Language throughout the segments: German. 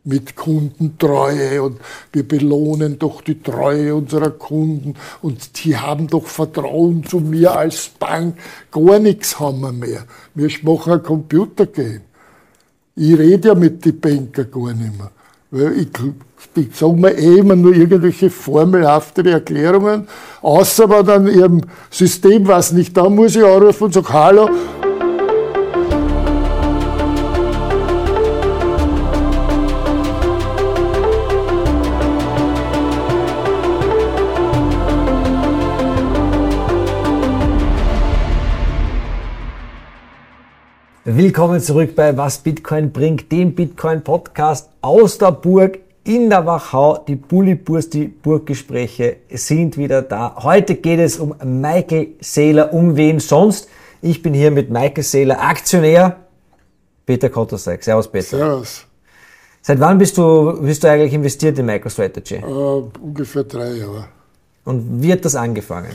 mit Kundentreue und wir belohnen doch die Treue unserer Kunden und die haben doch Vertrauen zu mir als Bank. Gar nichts haben wir mehr. Wir machen ein Computergame. Ich rede ja mit den Banker gar nicht mehr. Weil ich sage mir immer nur irgendwelche formelhafte Erklärungen, außer wenn dann ihrem System was nicht, da muss ich anrufen und sagen, hallo. Willkommen zurück bei Was Bitcoin bringt, dem Bitcoin-Podcast aus der Burg in der Wachau. Die Bulliburs, die Burggespräche sind wieder da. Heute geht es um Michael Saylor, um wen sonst. Ich bin hier mit Michael Saylor, Aktionär, Peter Kotterseig. Servus Peter. Servus. Seit wann bist du eigentlich investiert in MicroStrategy? Ungefähr 3 Jahre. Und wie hat das angefangen?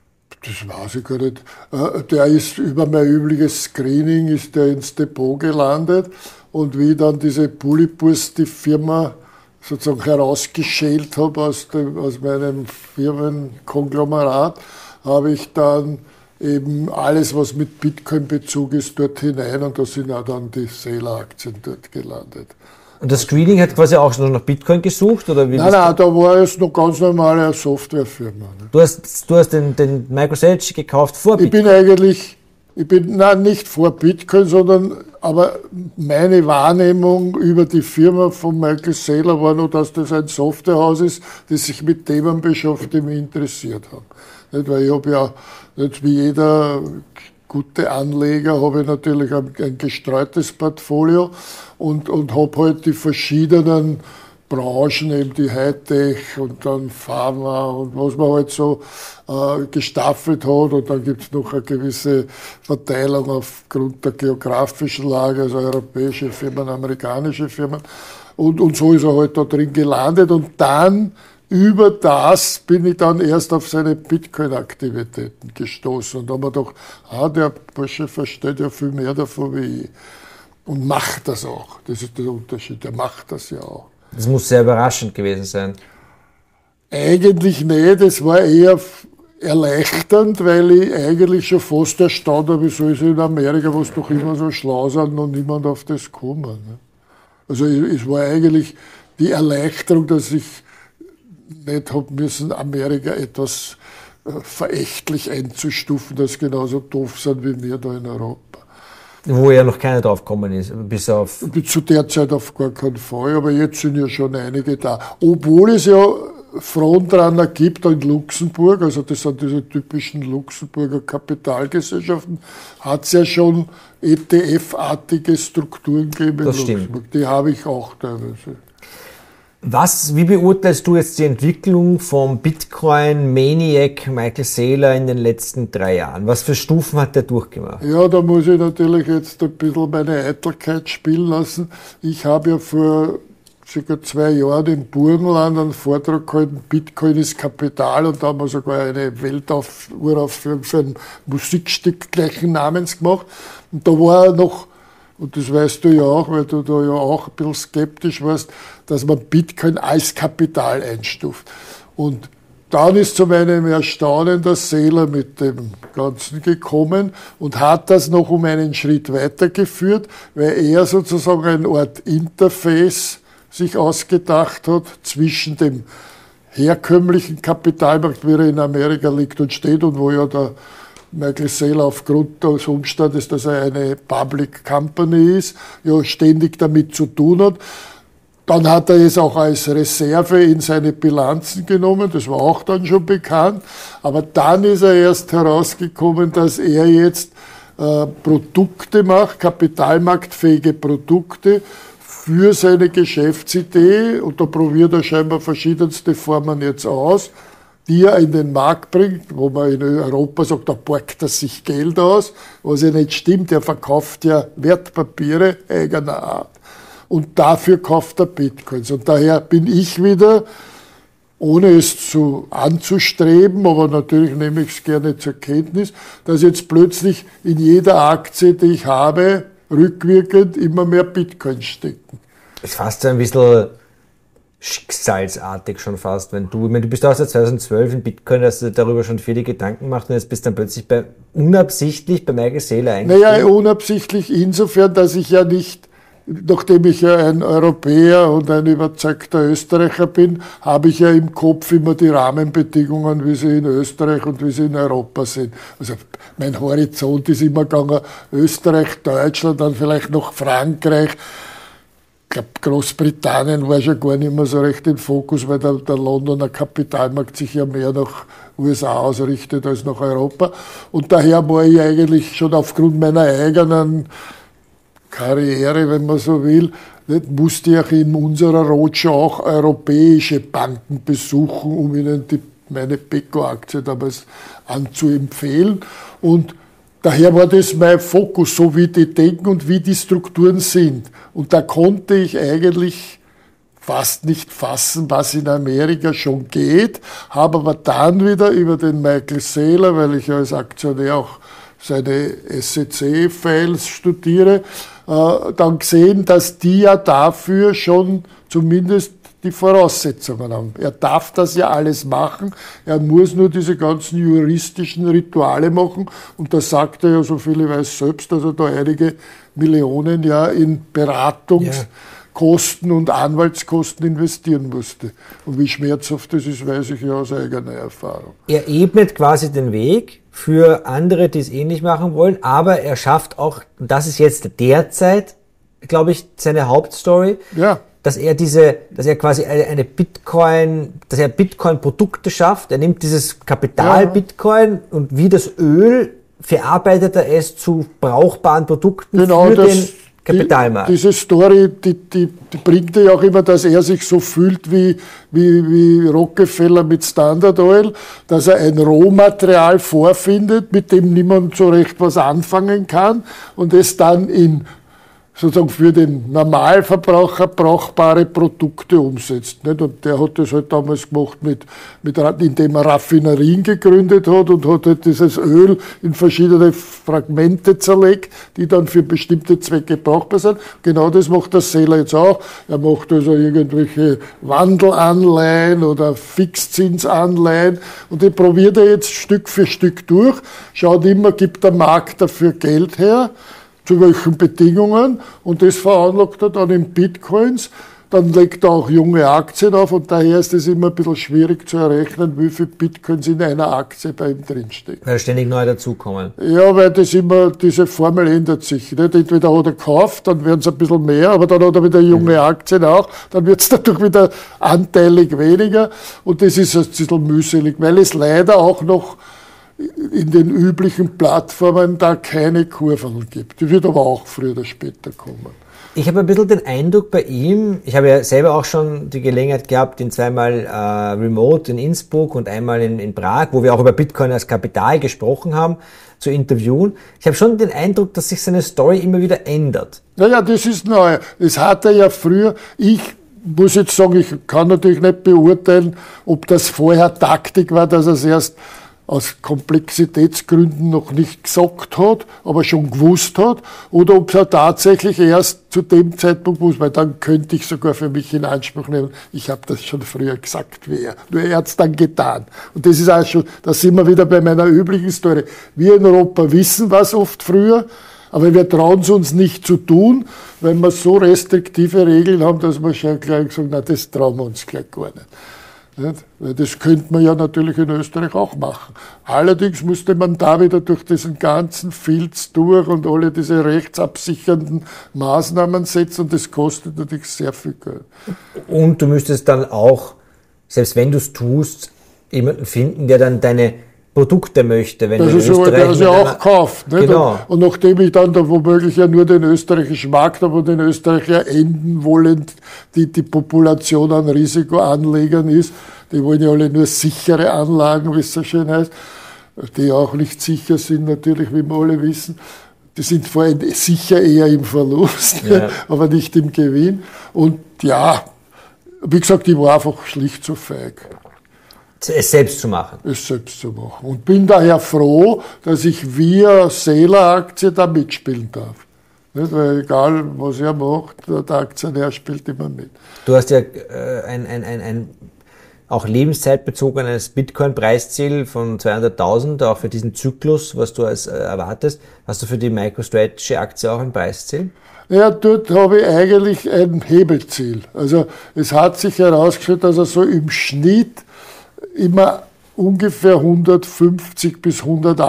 Das weiß ich gar nicht. Der ist über mein übliches Screening ist der ins Depot gelandet und wie ich dann diese Bulliburs, die Firma sozusagen herausgeschält habe aus meinem Firmenkonglomerat, habe ich dann eben alles, was mit Bitcoin-Bezug ist, dort hinein und da sind auch dann die Saylor-Aktien dort gelandet. Und das Screening hat quasi auch schon nach Bitcoin gesucht? Oder wie? Nein, da war es noch ganz normale Softwarefirma. Ne? Du hast den MicroStrategy gekauft vor Bitcoin? Ich bin nicht vor Bitcoin, aber meine Wahrnehmung über die Firma von Michael Saylor war nur, dass das ein Softwarehaus ist, das sich mit Themen beschäftigt, die mich interessiert haben. Nicht, weil ich habe ja nicht wie jeder gute Anleger, habe ich natürlich ein gestreutes Portfolio und habe halt die verschiedenen Branchen, eben die Hightech und dann Pharma und was man halt so gestaffelt hat. Und dann gibt es noch eine gewisse Verteilung aufgrund der geografischen Lage, also europäische Firmen, amerikanische Firmen. Und so ist er halt da drin gelandet. Und dann über das bin ich dann erst auf seine Bitcoin-Aktivitäten gestoßen. Und da haben wir gedacht, der Bursche versteht ja viel mehr davon wie ich. Und macht das auch. Das ist der Unterschied. Der macht das ja auch. Das muss sehr überraschend gewesen sein. Eigentlich nicht. Es war eher erleichternd, weil ich eigentlich schon fast erstaunt habe, wieso ist in Amerika, wo es doch immer so schlau sind, noch niemand auf das kommen. Ne? Also es war eigentlich die Erleichterung, dass ich nicht habe müssen, Amerika etwas verächtlich einzustufen, dass genauso doof sind wie wir da in Europa. Wo ja noch keiner drauf gekommen ist, bis auf... Zu der Zeit auf gar keinen Fall, aber jetzt sind ja schon einige da. Obwohl es ja Frontrunner gibt in Luxemburg, also das sind diese typischen Luxemburger Kapitalgesellschaften, hat es ja schon ETF-artige Strukturen gegeben in Luxemburg. Die habe ich auch teilweise. Wie beurteilst du jetzt die Entwicklung vom Bitcoin-Maniac Michael Saylor in den letzten 3 Jahren? Was für Stufen hat der durchgemacht? Ja, da muss ich natürlich jetzt ein bisschen meine Eitelkeit spielen lassen. Ich habe ja vor ca. 2 Jahren im Burgenland einen Vortrag gehalten, Bitcoin ist Kapital, und da haben wir sogar eine Weltaufführung für ein Musikstück gleichen Namens gemacht. Und da war noch, und das weißt du ja auch, weil du da ja auch ein bisschen skeptisch warst, dass man Bitcoin als Kapital einstuft. Und dann ist zu meinem Erstaunen der Saylor mit dem Ganzen gekommen und hat das noch um einen Schritt weitergeführt, weil er sozusagen eine Art Interface sich ausgedacht hat zwischen dem herkömmlichen Kapitalmarkt, wie er in Amerika liegt und steht, und wo ja der Michael Saylor aufgrund des Umstandes, dass er eine Public Company ist, ja ständig damit zu tun hat. Dann hat er es auch als Reserve in seine Bilanzen genommen, das war auch dann schon bekannt. Aber dann ist er erst herausgekommen, dass er jetzt Produkte macht, kapitalmarktfähige Produkte für seine Geschäftsidee. Und da probiert er scheinbar verschiedenste Formen jetzt aus, die er in den Markt bringt, wo man in Europa sagt, da borgt er sich Geld aus, was ja nicht stimmt. Er verkauft ja Wertpapiere eigener Art. Und dafür kauft er Bitcoins. Und daher bin ich wieder, ohne es anzustreben, aber natürlich nehme ich es gerne zur Kenntnis, dass jetzt plötzlich in jeder Aktie, die ich habe, rückwirkend immer mehr Bitcoins stecken. ist fast so ein bisschen schicksalsartig schon fast, wenn du bist auch seit 2012 in Bitcoin, dass du darüber schon viele Gedanken gemacht und jetzt bist dann plötzlich unabsichtlich bei Michael Saylor eingestiegen. Naja, unabsichtlich insofern, dass ich ja nicht, nachdem ich ja ein Europäer und ein überzeugter Österreicher bin, habe ich ja im Kopf immer die Rahmenbedingungen, wie sie in Österreich und wie sie in Europa sind. Also mein Horizont ist immer gegangen, Österreich, Deutschland, dann vielleicht noch Frankreich. Ich glaube, Großbritannien war schon gar nicht mehr so recht im Fokus, weil der Londoner Kapitalmarkt sich ja mehr nach USA ausrichtet als nach Europa. Und daher war ich eigentlich schon aufgrund meiner eigenen Karriere, wenn man so will, musste ich auch in unserer Roadshow auch europäische Banken besuchen, um ihnen meine Beko-Aktie damals anzuempfehlen. Und daher war das mein Fokus, so wie die denken und wie die Strukturen sind. Und da konnte ich eigentlich fast nicht fassen, was in Amerika schon geht, habe aber dann wieder über den Michael Saylor, weil ich ja als Aktionär auch seine SEC-Files studiere, dann gesehen, dass die ja dafür schon zumindest die Voraussetzungen haben. Er darf das ja alles machen, er muss nur diese ganzen juristischen Rituale machen und da sagt er ja, so viel ich weiß selbst, dass er da einige Millionen ja in Beratungskosten und Anwaltskosten investieren musste. Und wie schmerzhaft das ist, weiß ich ja aus eigener Erfahrung. Er ebnet quasi den Weg für andere, die es ähnlich machen wollen, aber er schafft auch, und das ist jetzt derzeit, glaube ich, seine Hauptstory, ja, dass er quasi dass er Bitcoin-Produkte schafft. Er nimmt dieses Kapital Bitcoin und wie das Öl verarbeitet er es zu brauchbaren Produkten für den Kapitalmarkt. Diese Story, die bringt ja auch immer, dass er sich so fühlt wie Rockefeller mit Standard Oil, dass er ein Rohmaterial vorfindet, mit dem niemand so recht was anfangen kann und es dann in sozusagen für den Normalverbraucher brauchbare Produkte umsetzt. Nicht? Und der hat das halt damals gemacht, indem er Raffinerien gegründet hat und hat halt dieses Öl in verschiedene Fragmente zerlegt, die dann für bestimmte Zwecke brauchbar sind. Genau das macht der Saylor jetzt auch. Er macht also irgendwelche Wandelanleihen oder Fixzinsanleihen und die probiert er jetzt Stück für Stück durch, schaut immer, gibt der Markt dafür Geld her, zu welchen Bedingungen, und das veranlagt er dann in Bitcoins. Dann legt er auch junge Aktien auf und daher ist es immer ein bisschen schwierig zu errechnen, wie viel Bitcoins in einer Aktie bei ihm drinstecken. Weil ständig neu dazukommen. Ja, weil diese Formel ändert sich. Nicht? Entweder hat er gekauft, dann werden es ein bisschen mehr, aber dann hat er wieder junge Aktien auch, dann wird es dadurch wieder anteilig weniger und das ist ein bisschen mühselig, weil es leider auch noch in den üblichen Plattformen da keine Kurven gibt. Die wird aber auch früher oder später kommen. Ich habe ein bisschen den Eindruck bei ihm, ich habe ja selber auch schon die Gelegenheit gehabt, ihn zweimal remote in Innsbruck und einmal in Prag, wo wir auch über Bitcoin als Kapital gesprochen haben, zu interviewen. Ich habe schon den Eindruck, dass sich seine Story immer wieder ändert. Naja, das ist neu. Das hat er ja früher. Ich muss jetzt sagen, ich kann natürlich nicht beurteilen, ob das vorher Taktik war, dass er es erst aus Komplexitätsgründen noch nicht gesagt hat, aber schon gewusst hat, oder ob er tatsächlich erst zu dem Zeitpunkt muss, weil dann könnte ich sogar für mich in Anspruch nehmen, ich habe das schon früher gesagt wie er. Nur er hat es dann getan. Und das ist auch schon, da sind wir wieder bei meiner üblichen Story. Wir in Europa wissen was oft früher, aber wir trauen es uns nicht zu tun, weil wir so restriktive Regeln haben, dass wir schon gleich sagen, na, das trauen wir uns gleich gar nicht. Das könnte man ja natürlich in Österreich auch machen. Allerdings musste man da wieder durch diesen ganzen Filz durch und alle diese rechtsabsichernden Maßnahmen setzen und das kostet natürlich sehr viel Geld. Und du müsstest dann auch, selbst wenn du es tust, jemanden finden, der dann deine Produkte möchte, wenn das du in Österreich... Der das ja auch kauft. Nicht? Genau. Und nachdem ich dann da womöglich ja nur den österreichischen Markt habe und in Österreich ja enden wollend die Population an Risikoanlegern ist, die wollen ja alle nur sichere Anlagen, wie es so schön heißt, die auch nicht sicher sind natürlich, wie wir alle wissen. Die sind vor allem sicher eher im Verlust, ja, aber nicht im Gewinn. Und ja, wie gesagt, ich war einfach schlicht zu feig. Es selbst zu machen. Es selbst zu machen. Und bin daher froh, dass ich via Saylor-Aktie da mitspielen darf. Nicht? Weil egal, was er macht, der Aktionär spielt immer mit. Du hast ja ein auch lebenszeitbezogenes Bitcoin-Preisziel von 200.000, auch für diesen Zyklus, was du erwartest. Hast du für die MicroStrategy-Aktie auch ein Preisziel? Ja, dort habe ich eigentlich ein Hebelziel. Also es hat sich herausgestellt, dass er so im Schnitt immer ungefähr 150 bis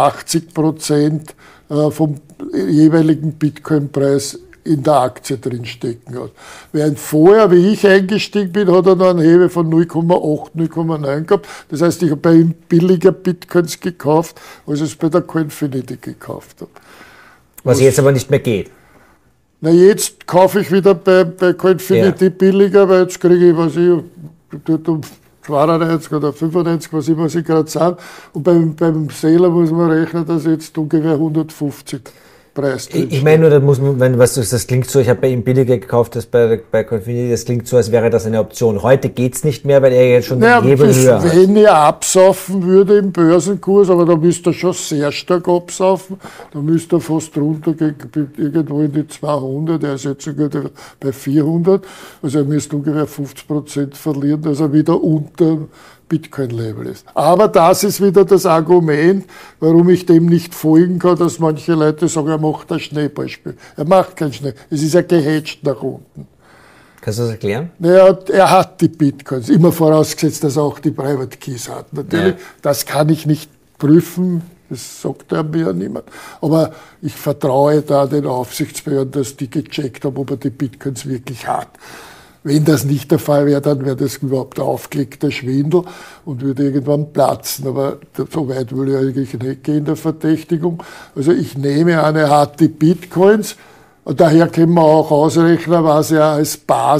180% vom jeweiligen Bitcoin-Preis in der Aktie drin stecken hat. Während vorher, wie ich eingestiegen bin, hat er noch einen Hebel von 0,8, 0,9 gehabt. Das heißt, ich habe bei ihm billiger Bitcoins gekauft, als ich es bei der Coinfinity gekauft habe. Was jetzt aber nicht mehr geht. Na, jetzt kaufe ich wieder bei Coinfinity billiger, weil jetzt kriege ich, was ich, um 92 oder 95, was immer sie gerade sagen. Und beim Sailor muss man rechnen, dass jetzt ungefähr 150 Preis drin Ich meine nur, da muss man, das klingt so, ich habe bei ihm billiger gekauft als bei Coinfinity, das klingt so, als wäre das eine Option. Heute geht's nicht mehr, weil er jetzt schon den Hebel höher hat. Wenn er absaufen würde im Börsenkurs, aber da müsste er schon sehr stark absaufen, da müsste er fast runtergehen, irgendwo in die 200, er ist jetzt sogar bei 400, also er müsste ungefähr 50% verlieren, dass er wieder unter Bitcoin-Level ist. Aber das ist wieder das Argument, warum ich dem nicht folgen kann, dass manche Leute sagen, er macht ein Schneeballspiel. Er macht kein Schneeball. Es ist ja gehatcht nach unten. Kannst du das erklären? Naja, er hat die Bitcoins, immer vorausgesetzt, dass er auch die Private Keys hat. Natürlich, das kann ich nicht prüfen, das sagt er mir ja niemand. Aber ich vertraue da den Aufsichtsbehörden, dass die gecheckt haben, ob er die Bitcoins wirklich hat. Wenn das nicht der Fall wäre, dann wäre das überhaupt aufgelegter Schwindel und würde irgendwann platzen. Aber so weit will ich eigentlich nicht gehen in der Verdächtigung. Also ich nehme an, er hat die Bitcoins. Und daher können wir auch ausrechnen, was er als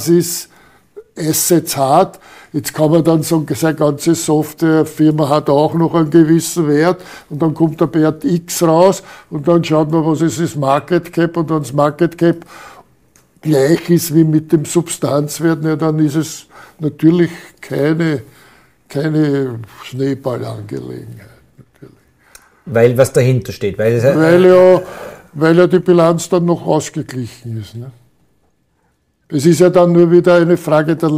Basis-Assets hat. Jetzt kann man dann sagen, seine ganze Softwarefirma hat auch noch einen gewissen Wert und dann kommt der Wert X raus und dann schaut man, was ist das Market Cap und dann das Market Cap gleich ist wie mit dem Substanzwert, ja, dann ist es natürlich keine Schneeballangelegenheit. Natürlich. Weil was dahinter steht. Weil ja die Bilanz dann noch ausgeglichen ist. Ne? Es ist ja dann nur wieder eine Frage der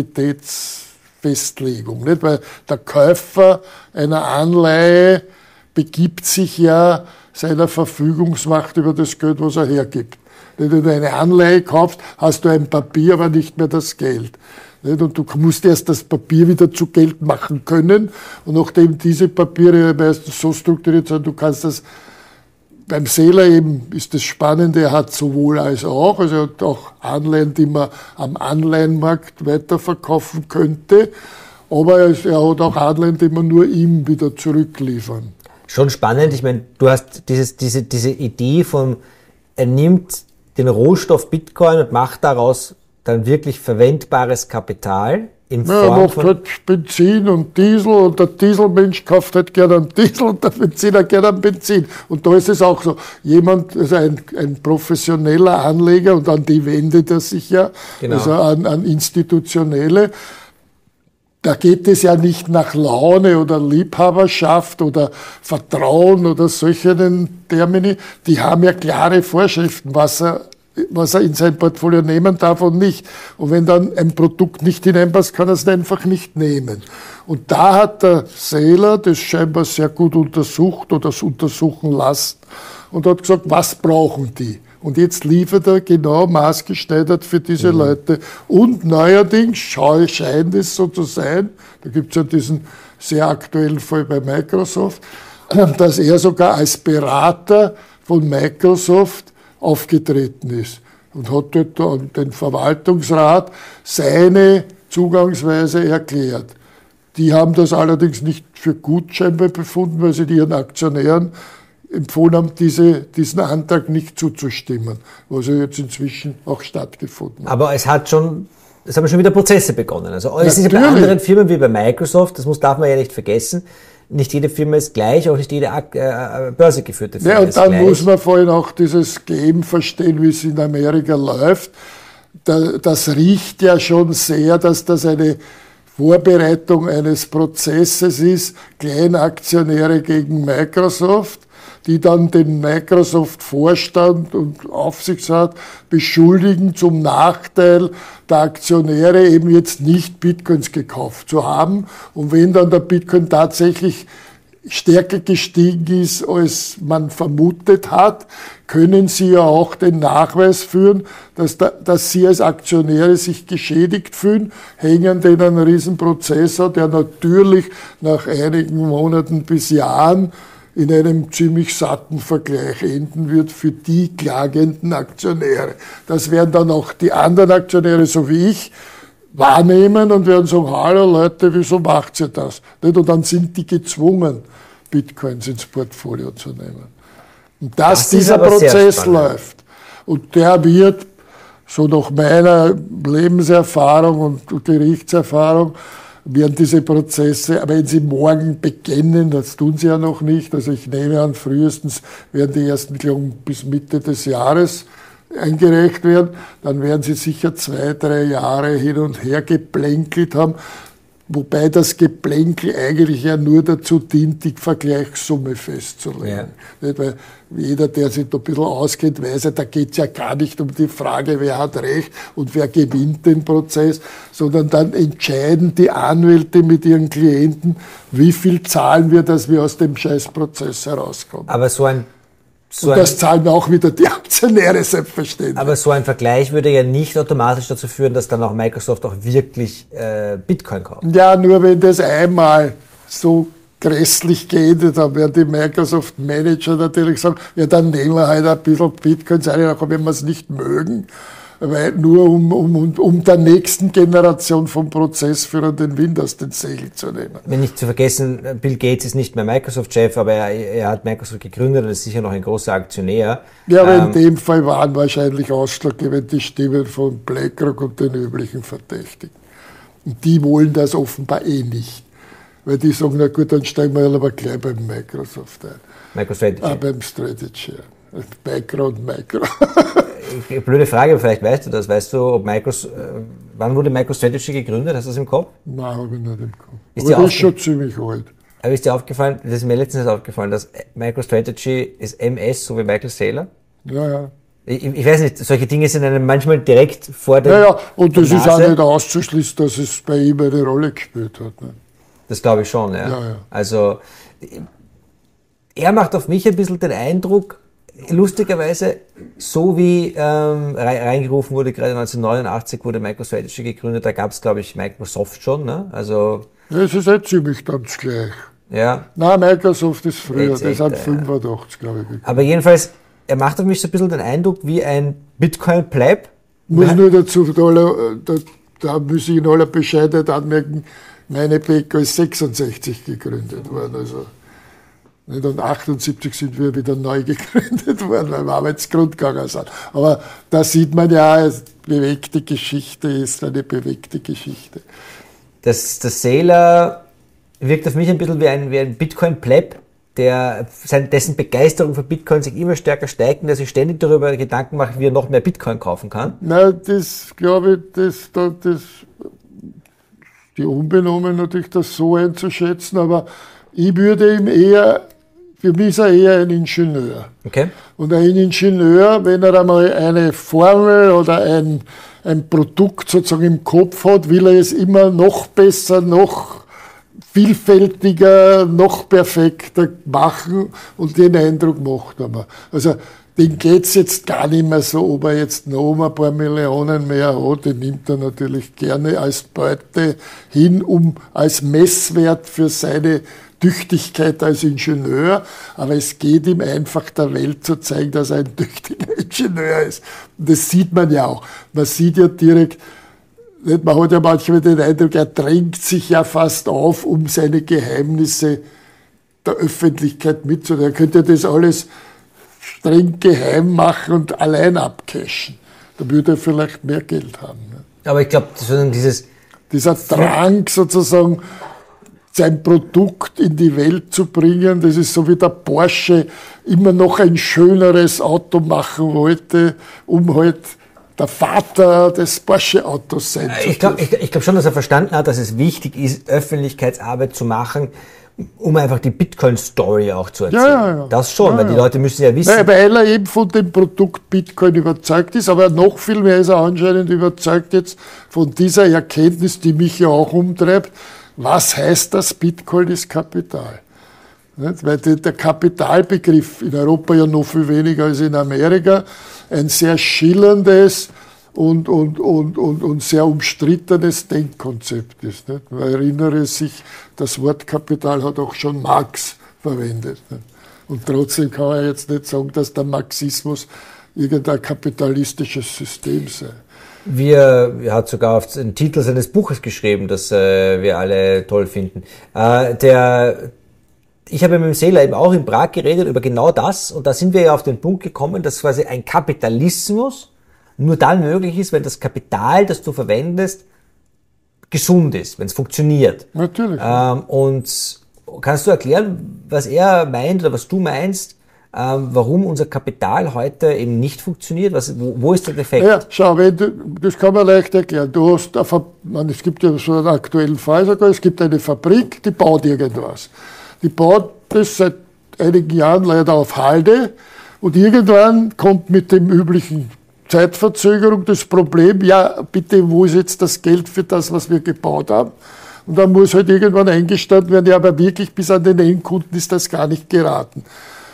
Liquiditätsfestlegung, nicht? Weil der Käufer einer Anleihe begibt sich ja seiner Verfügungsmacht über das Geld, was er hergibt. Wenn du eine Anleihe kaufst, hast du ein Papier, aber nicht mehr das Geld. Und du musst erst das Papier wieder zu Geld machen können. Und nachdem diese Papiere meistens so strukturiert sind, du kannst das, beim Sailor eben ist das Spannende, er hat sowohl als auch, also er hat auch Anleihen, die man am Anleihenmarkt weiterverkaufen könnte. Aber er hat auch Anleihen, die man nur ihm wieder zurückliefern. Schon spannend, ich meine, du hast diese Idee von, er nimmt den Rohstoff Bitcoin und macht daraus dann wirklich verwendbares Kapital in Form er macht halt Benzin und Diesel und der Dieselmensch kauft halt gerne einen Diesel und der Benziner gerne einen Benzin. Und da ist es auch so, also ein professioneller Anleger und an die wendet er sich ja, genau. Also an Institutionelle. Da geht es ja nicht nach Laune oder Liebhaberschaft oder Vertrauen oder solchen Termini. Die haben ja klare Vorschriften, was er in sein Portfolio nehmen darf und nicht. Und wenn dann ein Produkt nicht hineinpasst, kann er es einfach nicht nehmen. Und da hat der Sailor das scheinbar sehr gut untersucht oder das untersuchen lassen und hat gesagt, was brauchen die? Und jetzt liefert er genau maßgeschneidert für diese Leute. Und neuerdings scheint es so zu sein, da gibt es ja diesen sehr aktuellen Fall bei Microsoft, dass er sogar als Berater von Microsoft aufgetreten ist und hat dort an den Verwaltungsrat seine Zugangsweise erklärt. Die haben das allerdings nicht für gut scheinbar befunden, weil sie ihren Aktionären empfohlen haben, diesen Antrag nicht zuzustimmen, was ja jetzt inzwischen auch stattgefunden hat. Aber es haben schon wieder Prozesse begonnen. Also es ist ja bei anderen Firmen wie bei Microsoft, darf man ja nicht vergessen, nicht jede Firma ist gleich, auch nicht jede börsengeführte Firma ist gleich. Ja, und dann muss man vorhin auch dieses Game verstehen, wie es in Amerika läuft. Das riecht ja schon sehr, dass das eine Vorbereitung eines Prozesses ist, Kleinaktionäre gegen Microsoft. die dann den Microsoft-Vorstand und Aufsichtsrat beschuldigen, zum Nachteil der Aktionäre eben jetzt nicht Bitcoins gekauft zu haben. Und wenn dann der Bitcoin tatsächlich stärker gestiegen ist, als man vermutet hat, können Sie ja auch den Nachweis führen, dass Sie als Aktionäre sich geschädigt fühlen, hängen denen einen Riesenprozess an, der natürlich nach einigen Monaten bis Jahren in einem ziemlich satten Vergleich enden wird für die klagenden Aktionäre. Das werden dann auch die anderen Aktionäre, so wie ich, wahrnehmen und werden sagen, hallo Leute, wieso macht ihr das? Und dann sind die gezwungen, Bitcoins ins Portfolio zu nehmen. Und dass dieser Prozess läuft. Und der wird, so nach meiner Lebenserfahrung und Gerichtserfahrung, werden diese Prozesse, aber wenn sie morgen beginnen, das tun sie ja noch nicht, also ich nehme an, frühestens werden die ersten Klungen bis Mitte des Jahres eingereicht werden, dann werden sie sicher 2, 3 Jahre hin und her geplänkelt haben, wobei das Geplänkel eigentlich ja nur dazu dient, die Vergleichssumme festzulegen. Ja. Nicht, weil jeder, der sich da ein bisschen auskennt, weiß ja, da geht es ja gar nicht um die Frage, wer hat Recht und wer gewinnt den Prozess, sondern dann entscheiden die Anwälte mit ihren Klienten, wie viel zahlen wir, dass wir aus dem Scheißprozess herauskommen. Aber und das zahlen auch wieder die Aktionäre selbstverständlich. Aber so ein Vergleich würde ja nicht automatisch dazu führen, dass dann auch Microsoft auch wirklich Bitcoin kauft. Ja, nur wenn das einmal so grässlich geendet hat, werden die Microsoft-Manager natürlich sagen, ja, dann nehmen wir halt ein bisschen Bitcoins ein, auch wenn wir es nicht mögen, weil nur um der nächsten Generation vom Prozessführer den Wind aus den Segeln zu nehmen. Nicht zu vergessen, Bill Gates ist nicht mehr Microsoft-Chef, aber er hat Microsoft gegründet und ist sicher noch ein großer Aktionär. Ja, aber in dem Fall waren wahrscheinlich ausschlaggebend die Stimmen von BlackRock und den üblichen Verdächtigen. Und die wollen das offenbar nicht. Weil die sagen, na gut, dann steigen wir aber gleich beim Microsoft ein. MicroStrategy. Beim Strategy, ja. Micro. Blöde Frage, aber vielleicht weißt du das. Weißt du, ob wann wurde MicroStrategy gegründet? Hast du das im Kopf? Nein, habe ich nicht im Kopf. Aber das ist schon ziemlich alt. Aber ist dir aufgefallen, das ist mir letztens aufgefallen, dass MicroStrategy ist MS, so wie Michael Saylor? Ja, ja. Ich weiß nicht, solche Dinge sind einem manchmal direkt vor der Ja, und das ist auch nicht auszuschließen, dass es bei ihm eine Rolle gespielt hat. Ne? Das glaube ich schon, ja. Ja. Also, er macht auf mich ein bisschen den Eindruck, lustigerweise, so wie reingerufen wurde, gerade 1989 wurde MicroStrategy gegründet, da gab es, glaube ich, Microsoft schon, ne? Also. Ja, es ist halt ziemlich ganz gleich. Ja. Nein, Microsoft ist früher, das hat 85, glaube ich. Aber jedenfalls, er macht auf mich so ein bisschen den Eindruck wie ein Bitcoin-Pleb. Ich muss nur dazu, da muss ich in aller Bescheidenheit anmerken, meine PECO ist 66 gegründet worden, also. Und 78 sind wir wieder neu gegründet worden, weil wir Arbeitsgrund gegangen sind. Aber da sieht man ja, bewegte Geschichte ist eine bewegte Geschichte. Das Saylor wirkt auf mich ein bisschen wie ein Bitcoin-Pleb, dessen Begeisterung für Bitcoin sich immer stärker steigt und der sich ständig darüber Gedanken macht, wie er noch mehr Bitcoin kaufen kann. Na, das glaube ich, die unbenommen natürlich das so einzuschätzen, aber ich würde ihm für mich ist er eher ein Ingenieur. Okay. Und ein Ingenieur, wenn er einmal eine Formel oder ein Produkt sozusagen im Kopf hat, will er es immer noch besser, noch vielfältiger, noch perfekter machen und den Eindruck macht er mir. Also, dem geht's jetzt gar nicht mehr so, ob er jetzt noch ein paar Millionen mehr hat, den nimmt er natürlich gerne als Beute hin, als Messwert für seine Tüchtigkeit als Ingenieur, aber es geht ihm einfach der Welt zu zeigen, dass er ein tüchtiger Ingenieur ist. Und das sieht man ja auch. Man sieht ja direkt, man hat ja manchmal den Eindruck, er drängt sich ja fast auf, um seine Geheimnisse der Öffentlichkeit mitzuteilen. Er könnte das alles streng geheim machen und allein abcashen. Da würde er vielleicht mehr Geld haben. Ne? Aber ich glaube, dieser Drang sozusagen, sein Produkt in die Welt zu bringen, das ist so wie der Porsche immer noch ein schöneres Auto machen wollte, um halt der Vater des Porsche-Autos sein zu dürfen. Ich glaub schon, dass er verstanden hat, dass es wichtig ist, Öffentlichkeitsarbeit zu machen, um einfach die Bitcoin-Story auch zu erzählen. Ja. Das schon, weil die Leute müssen ja wissen. Weil er eben von dem Produkt Bitcoin überzeugt ist, aber noch viel mehr ist er anscheinend überzeugt jetzt von dieser Erkenntnis, die mich ja auch umtreibt. Was heißt das? Bitcoin ist Kapital. Nicht? Weil der Kapitalbegriff in Europa ja noch viel weniger als in Amerika ein sehr schillerndes und sehr umstrittenes Denkkonzept ist. Nicht? Man erinnere sich, das Wort Kapital hat auch schon Marx verwendet. Nicht? Und trotzdem kann man jetzt nicht sagen, dass der Marxismus irgendein kapitalistisches System sei. Er hat sogar auf den Titel seines Buches geschrieben, das wir alle toll finden. Ich habe mit dem Saylor eben auch in Prag geredet über genau das, und da sind wir ja auf den Punkt gekommen, dass quasi ein Kapitalismus nur dann möglich ist, wenn das Kapital, das du verwendest, gesund ist, wenn es funktioniert. Natürlich. Und kannst du erklären, was er meint oder was du meinst, warum unser Kapital heute eben nicht funktioniert? Wo ist der Defekt? Ja, schau, das kann man leicht erklären. Es gibt ja so einen aktuellen Fall sogar, es gibt eine Fabrik, die baut irgendwas. Die baut das seit einigen Jahren leider auf Halde, und irgendwann kommt mit dem üblichen Zeitverzögerung das Problem, ja bitte, wo ist jetzt das Geld für das, was wir gebaut haben? Und dann muss halt irgendwann eingestanden werden, ja, aber wirklich bis an den Endkunden ist das gar nicht geraten.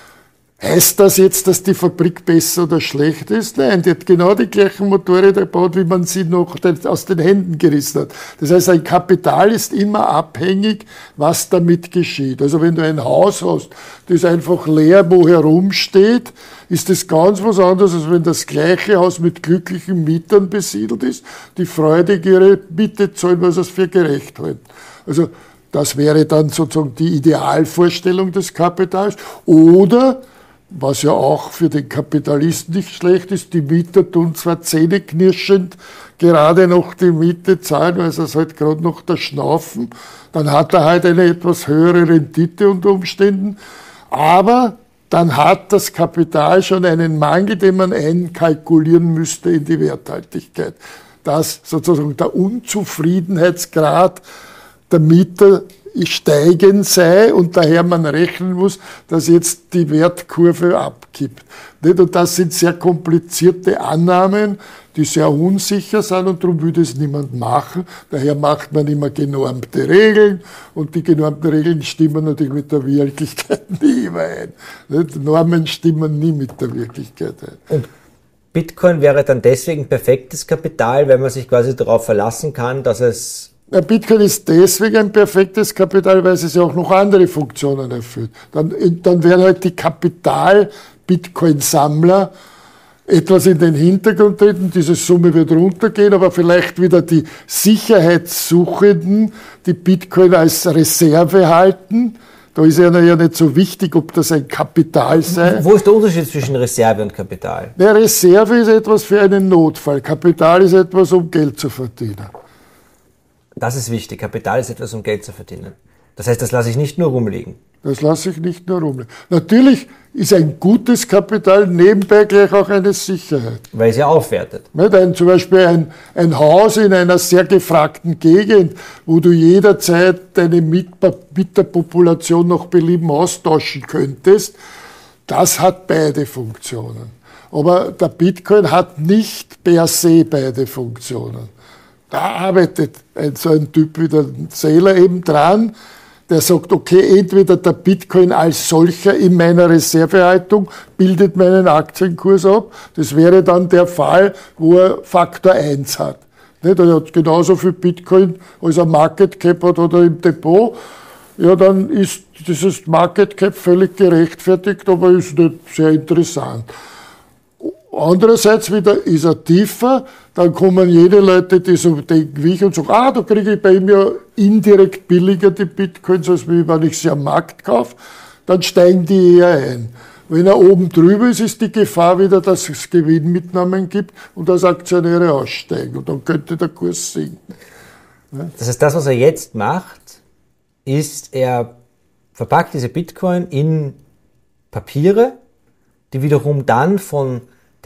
Heißt das jetzt, dass die Fabrik besser oder schlecht ist? Nein, die hat genau die gleichen Motorräder gebaut, wie man sie noch aus den Händen gerissen hat. Das heißt, ein Kapital ist immer abhängig, was damit geschieht. Also wenn du ein Haus hast, das einfach leer wo herumsteht, ist das ganz was anderes, als wenn das gleiche Haus mit glücklichen Mietern besiedelt ist, die freudig ihre Miete zahlen, was sie es für gerecht halten. Also das wäre dann sozusagen die Idealvorstellung des Kapitals. Oder was ja auch für den Kapitalisten nicht schlecht ist, die Mieter tun zwar zähneknirschend gerade noch die Miete zahlen, weil sie es halt gerade noch da schnaufen, dann hat er halt eine etwas höhere Rendite unter Umständen, aber dann hat das Kapital schon einen Mangel, den man einkalkulieren müsste in die Werthaltigkeit. Dass sozusagen der Unzufriedenheitsgrad der Mieter steigen sei und daher man rechnen muss, dass jetzt die Wertkurve abkippt. Und das sind sehr komplizierte Annahmen, die sehr unsicher sind, und darum würde es niemand machen. Daher macht man immer genormte Regeln, und die genormten Regeln stimmen natürlich mit der Wirklichkeit nie überein. Normen stimmen nie mit der Wirklichkeit ein. Und Bitcoin wäre dann deswegen perfektes Kapital, wenn man sich quasi darauf verlassen kann, dass es... Bitcoin ist deswegen ein perfektes Kapital, weil es ja auch noch andere Funktionen erfüllt. Dann werden halt die Kapital-Bitcoin-Sammler etwas in den Hintergrund treten, diese Summe wird runtergehen, aber vielleicht wieder die Sicherheitssuchenden, die Bitcoin als Reserve halten. Da ist ja nicht so wichtig, ob das ein Kapital sei. Wo ist der Unterschied zwischen Reserve und Kapital? Eine Reserve ist etwas für einen Notfall. Kapital ist etwas, um Geld zu verdienen. Das ist wichtig. Kapital ist etwas, um Geld zu verdienen. Das heißt, das lasse ich nicht nur rumliegen. Das lasse ich nicht nur rumliegen. Natürlich ist ein gutes Kapital nebenbei gleich auch eine Sicherheit. Weil es ja aufwertet. Zum Beispiel ein Haus in einer sehr gefragten Gegend, wo du jederzeit deine Mieterpopulation nach Belieben austauschen könntest, das hat beide Funktionen. Aber der Bitcoin hat nicht per se beide Funktionen. Da arbeitet so ein Typ wie der Saylor eben dran, der sagt, okay, entweder der Bitcoin als solcher in meiner Reservehaltung bildet meinen Aktienkurs ab. Das wäre dann der Fall, wo er Faktor 1 hat. Er hat genauso viel Bitcoin, als er Market Cap hat oder im Depot. Ja, dann ist dieses Market Cap völlig gerechtfertigt, aber ist nicht sehr interessant. Andererseits wieder ist er tiefer, dann kommen jene Leute, die so denken wie ich und sagen, da kriege ich bei ihm ja indirekt billiger die Bitcoins, als wenn ich sie am Markt kaufe, dann steigen die eher ein. Wenn er oben drüber ist, ist die Gefahr wieder, dass es Gewinnmitnahmen gibt und dass Aktionäre aussteigen und dann könnte der Kurs sinken. Ja? Das heißt, das, was er jetzt macht, ist, er verpackt diese Bitcoin in Papiere, die wiederum dann von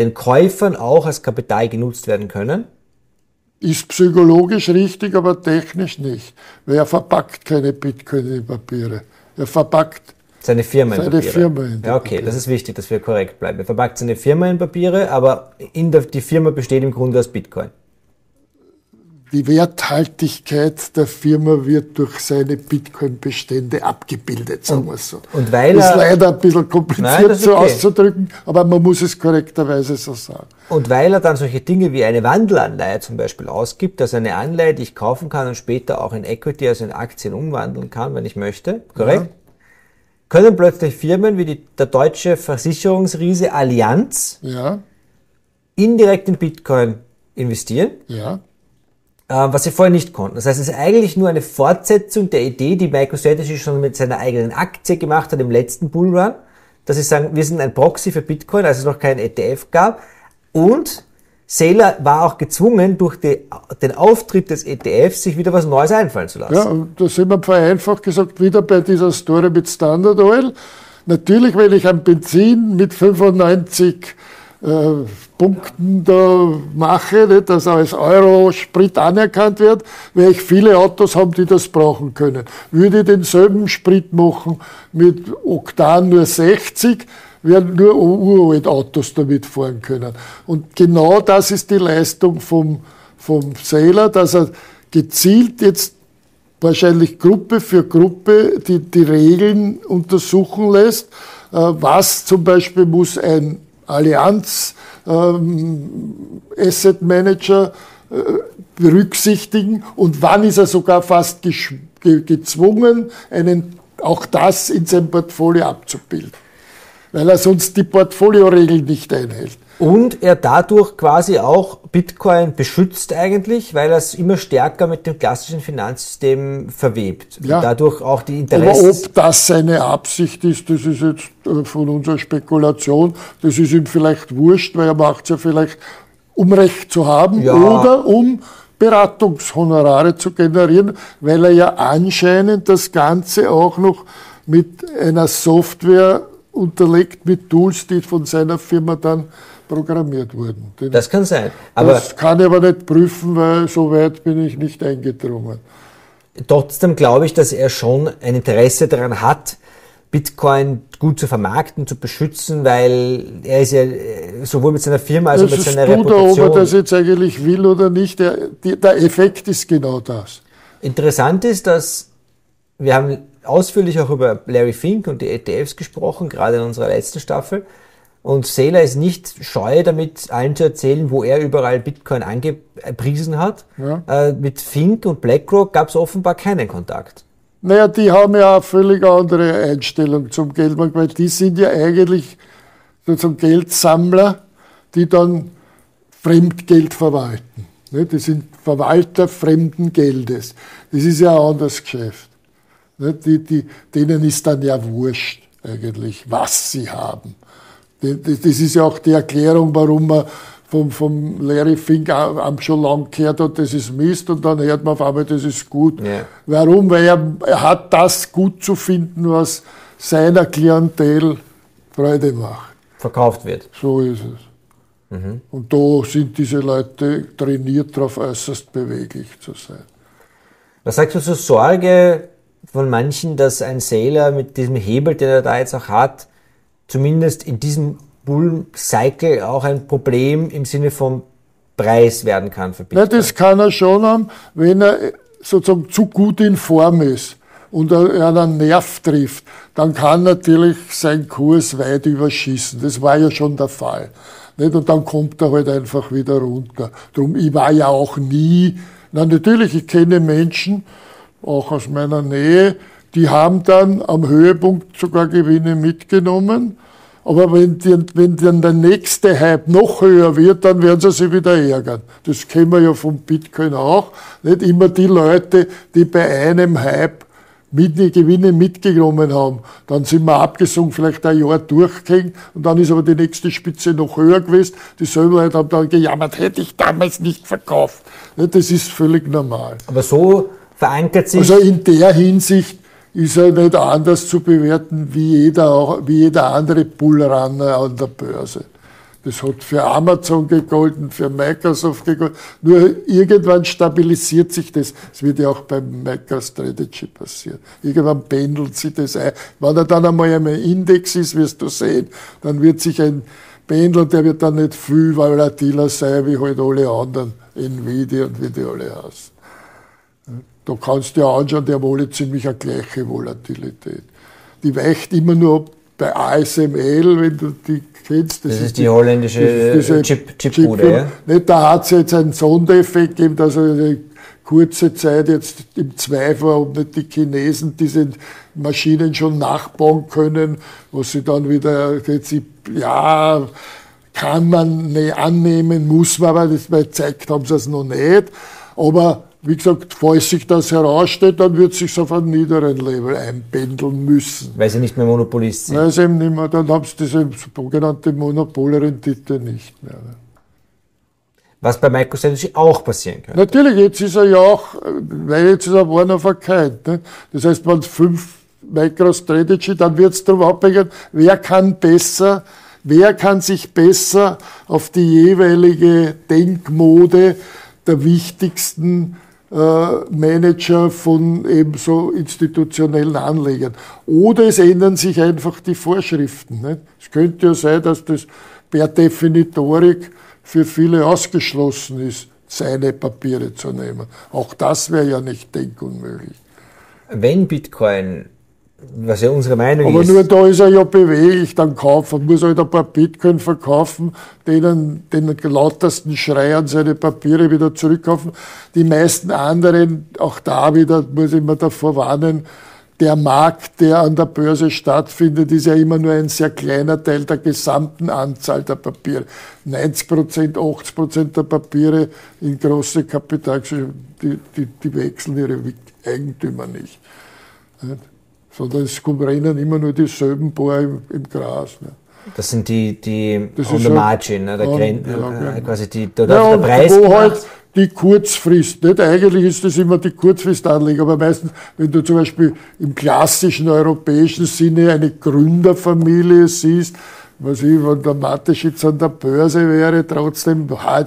den Käufern auch als Kapital genutzt werden können? Ist psychologisch richtig, aber technisch nicht. Weil er verpackt keine Bitcoin in Papiere. Er verpackt seine Firma in Papiere. Firma in ja, okay, das ist wichtig, dass wir korrekt bleiben. Er verpackt seine Firma in Papiere, aber die Firma besteht im Grunde aus Bitcoin. Die Werthaltigkeit der Firma wird durch seine Bitcoin-Bestände abgebildet, sagen wir es so. Und weil das ist leider ein bisschen kompliziert so auszudrücken, aber man muss es korrekterweise so sagen. Und weil er dann solche Dinge wie eine Wandelanleihe zum Beispiel ausgibt, also eine Anleihe, die ich kaufen kann und später auch in Equity, also in Aktien umwandeln kann, wenn ich möchte, korrekt? Ja. Können plötzlich Firmen wie der deutsche Versicherungsriese Allianz indirekt in Bitcoin investieren? Ja. Was sie vorher nicht konnten. Das heißt, es ist eigentlich nur eine Fortsetzung der Idee, die MicroStrategy schon mit seiner eigenen Aktie gemacht hat im letzten Bullrun, dass sie sagen, wir sind ein Proxy für Bitcoin, als es noch keinen ETF gab. Und Saylor war auch gezwungen, durch den Auftritt des ETFs sich wieder was Neues einfallen zu lassen. Ja, und da sind wir vereinfacht gesagt wieder bei dieser Story mit Standard Oil. Natürlich, wenn ich ein Benzin mit 95 Punkten da mache, nicht, dass als Euro-Sprit anerkannt wird, weil ich viele Autos haben, die das brauchen können. Würde ich denselben Sprit machen mit Oktan nur 60, werden nur uralte Autos damit fahren können. Und genau das ist die Leistung vom Saylor, dass er gezielt jetzt wahrscheinlich Gruppe für Gruppe die Regeln untersuchen lässt. Was zum Beispiel muss ein Allianz Asset Manager berücksichtigen und wann ist er sogar fast gezwungen, auch das in seinem Portfolio abzubilden, weil er sonst die Portfolioregeln nicht einhält. Und er dadurch quasi auch Bitcoin beschützt eigentlich, weil er es immer stärker mit dem klassischen Finanzsystem verwebt. Ja. Und dadurch auch die Interessen. Aber ob das seine Absicht ist, das ist jetzt von unserer Spekulation. Das ist ihm vielleicht wurscht, weil er macht es ja vielleicht, um Recht zu haben oder um Beratungshonorare zu generieren, weil er ja anscheinend das Ganze auch noch mit einer Software unterlegt, mit Tools, die von seiner Firma dann programmiert wurden. Das kann sein. Das kann ich aber nicht prüfen, weil so weit bin ich nicht eingedrungen. Trotzdem glaube ich, dass er schon ein Interesse daran hat, Bitcoin gut zu vermarkten, zu beschützen, weil er ist ja sowohl mit seiner Firma als auch mit seiner Reputation. Ob er das jetzt eigentlich will oder nicht, der Effekt ist genau das. Interessant ist, dass wir haben ausführlich auch über Larry Fink und die ETFs gesprochen, gerade in unserer letzten Staffel. Und Saylor ist nicht scheu, damit allen zu erzählen, wo er überall Bitcoin angepriesen hat. Ja. Mit Fink und BlackRock gab es offenbar keinen Kontakt. Naja, die haben ja eine völlig andere Einstellung zum Geldmarkt, weil die sind ja eigentlich sozusagen Geldsammler, die dann Fremdgeld verwalten. Die sind Verwalter fremden Geldes. Das ist ja ein anderes Geschäft. Denen ist dann ja wurscht eigentlich, was sie haben. Das ist ja auch die Erklärung, warum man vom Larry Fink schon lange gehört hat, das ist Mist, und dann hört man auf einmal, das ist gut. Ja. Warum? Weil er hat das gut zu finden, was seiner Klientel Freude macht. Verkauft wird. So ist es. Mhm. Und da sind diese Leute trainiert darauf, äußerst beweglich zu sein. Was sagst du zur Sorge von manchen, dass ein Saylor mit diesem Hebel, den er da jetzt auch hat, zumindest in diesem Bull-Cycle auch ein Problem im Sinne von Preis werden kann für Bitcoin? Ja, das kann er schon haben, wenn er sozusagen zu gut in Form ist und er einen Nerv trifft, dann kann natürlich sein Kurs weit überschießen. Das war ja schon der Fall. Und dann kommt er halt einfach wieder runter. Drum, ich war ja auch nie, natürlich, ich kenne Menschen, auch aus meiner Nähe, die haben dann am Höhepunkt sogar Gewinne mitgenommen. Aber wenn dann der nächste Hype noch höher wird, dann werden sie sich wieder ärgern. Das kennen wir ja vom Bitcoin auch. Nicht immer die Leute, die bei einem Hype die Gewinne mitgenommen haben. Dann sind wir abgesunken, vielleicht ein Jahr durchgehängt, und dann ist aber die nächste Spitze noch höher gewesen. Die selber haben dann gejammert, hätte ich damals nicht verkauft. Das ist völlig normal. Aber so verankert sich... Also in der Hinsicht ist er nicht anders zu bewerten wie jeder andere Bullrunner an der Börse. Das hat für Amazon gegolten, für Microsoft gegolten. Nur irgendwann stabilisiert sich das. Das wird ja auch beim MicroStrategy passieren. Irgendwann pendelt sich das ein. Wenn er dann einmal im Index ist, wirst du sehen, dann wird sich ein Pendel, der wird dann nicht viel volatiler sein, wie halt alle anderen, Nvidia und wie die alle heißen. Da kannst du ja anschauen, die haben alle ziemlich eine gleiche Volatilität. Die weicht immer nur ab bei ASML, wenn du die kennst. Das ist die holländische Chipbude, ja? Da hat es jetzt einen Sondereffekt gegeben, dass eine kurze Zeit jetzt im Zweifel, ob nicht die Chinesen diese Maschinen schon nachbauen können, was sie dann wieder, jetzt, ja, kann man nicht annehmen, muss man, aber das gezeigt haben sie es noch nicht. Aber wie gesagt, falls sich das herausstellt, dann wird es sich auf einem niederen Level einpendeln müssen. Weil sie nicht mehr Monopolist sind. Weil sie eben nicht mehr, dann haben sie diese sogenannte Monopolrendite nicht mehr. Was bei MicroStrategy auch passieren kann. Natürlich, jetzt ist er ja auch, weil jetzt ist er one of a kind. Ne? Das heißt, wenn es 5 MicroStrategy, dann wird es darum abhängen, wer kann sich besser auf die jeweilige Denkmode der wichtigsten Manager von eben so institutionellen Anlegern. Oder es ändern sich einfach die Vorschriften. Nicht? Es könnte ja sein, dass das per Definitorik für viele ausgeschlossen ist, seine Papiere zu nehmen. Auch das wäre ja nicht denkunmöglich. Wenn Bitcoin, was ja unsere Meinung aber ist... Aber nur da ist er ja beweglich, dann kaufen. Man muss halt ein paar Bitcoin verkaufen, denen den lautesten Schreiern seine Papiere wieder zurückkaufen. Die meisten anderen, auch da wieder, muss ich mal davor warnen, der Markt, der an der Börse stattfindet, ist ja immer nur ein sehr kleiner Teil der gesamten Anzahl der Papiere. 90%, 80% der Papiere in große Kapitalgesellschaften, die wechseln ihre Eigentümer nicht. Sondern es rennen immer nur dieselben paar im Gras. Das sind die das on the margin, ne? Quasi der Preis. Wo halt die Kurzfrist, nicht? Eigentlich ist das immer die Kurzfristanleger, aber meistens, wenn du zum Beispiel im klassischen europäischen Sinne eine Gründerfamilie siehst, wenn der Mateschitz an der Börse wäre, trotzdem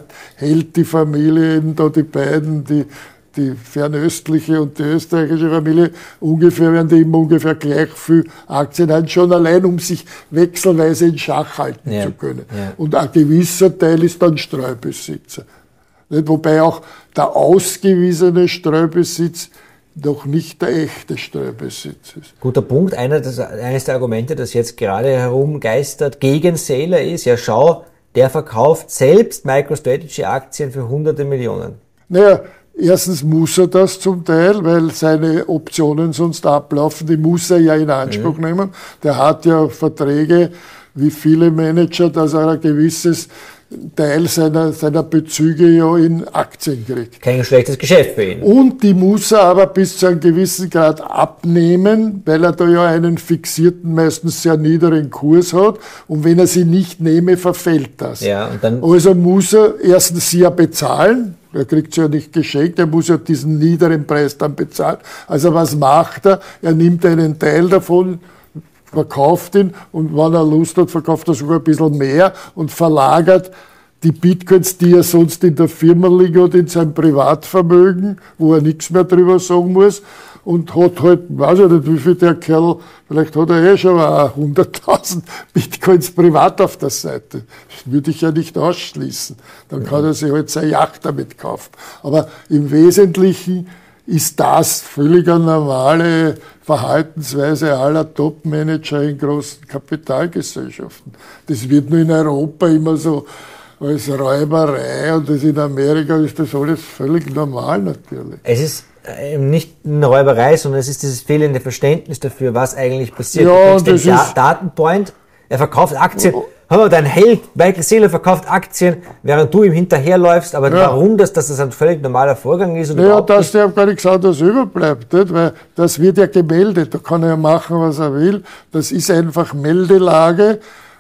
hält die Familie eben da die beiden, die fernöstliche und die österreichische Familie, werden die immer ungefähr gleich viel Aktien haben, schon allein, um sich wechselweise in Schach halten zu können. Ja. Und ein gewisser Teil ist dann Streubesitzer. Wobei auch der ausgewiesene Streubesitz noch nicht der echte Streubesitz ist. Guter Punkt. Eines der Argumente, das jetzt gerade herumgeistert gegen Saylor ist, ja schau, der verkauft selbst MicroStrategy-Aktien für hunderte Millionen. Naja, erstens muss er das zum Teil, weil seine Optionen sonst ablaufen, die muss er ja in Anspruch nehmen. Der hat ja Verträge, wie viele Manager, dass er ein gewisses Teil seiner Bezüge ja in Aktien kriegt. Kein schlechtes Geschäft für ihn. Und die muss er aber bis zu einem gewissen Grad abnehmen, weil er da ja einen fixierten, meistens sehr niedrigen Kurs hat. Und wenn er sie nicht nehme, verfällt das. Ja, und dann also muss er erstens sie ja bezahlen. Er kriegt sie ja nicht geschenkt, er muss ja diesen niederen Preis dann bezahlen. Also was macht er? Er nimmt einen Teil davon, verkauft ihn und wenn er Lust hat, verkauft er sogar ein bisschen mehr und verlagert die Bitcoins, die er sonst in der Firma liegen hat, in sein Privatvermögen, wo er nichts mehr drüber sagen muss und hat halt, weiß ich nicht, wie viel der Kerl, vielleicht hat er schon 100.000 Bitcoins privat auf der Seite. Das würde ich ja nicht ausschließen. Dann kann er sich halt seine Yacht damit kaufen. Aber im Wesentlichen ist das völlig eine normale Verhaltensweise aller Top-Manager in großen Kapitalgesellschaften. Das wird nur in Europa immer so als Räuberei und das in Amerika ist das alles völlig normal natürlich. Es ist nicht eine Räuberei, sondern es ist dieses fehlende Verständnis dafür, was eigentlich passiert. Ja, du kriegst den Datenpoint, er verkauft Aktien. Dein Held, Michael Saylor, verkauft Aktien, während du ihm hinterherläufst, aber warum dass das ein völlig normaler Vorgang ist? Ja, dass der gar nichts anderes überbleibt, nicht? Weil das wird ja gemeldet, da kann er ja machen, was er will. Das ist einfach Meldelage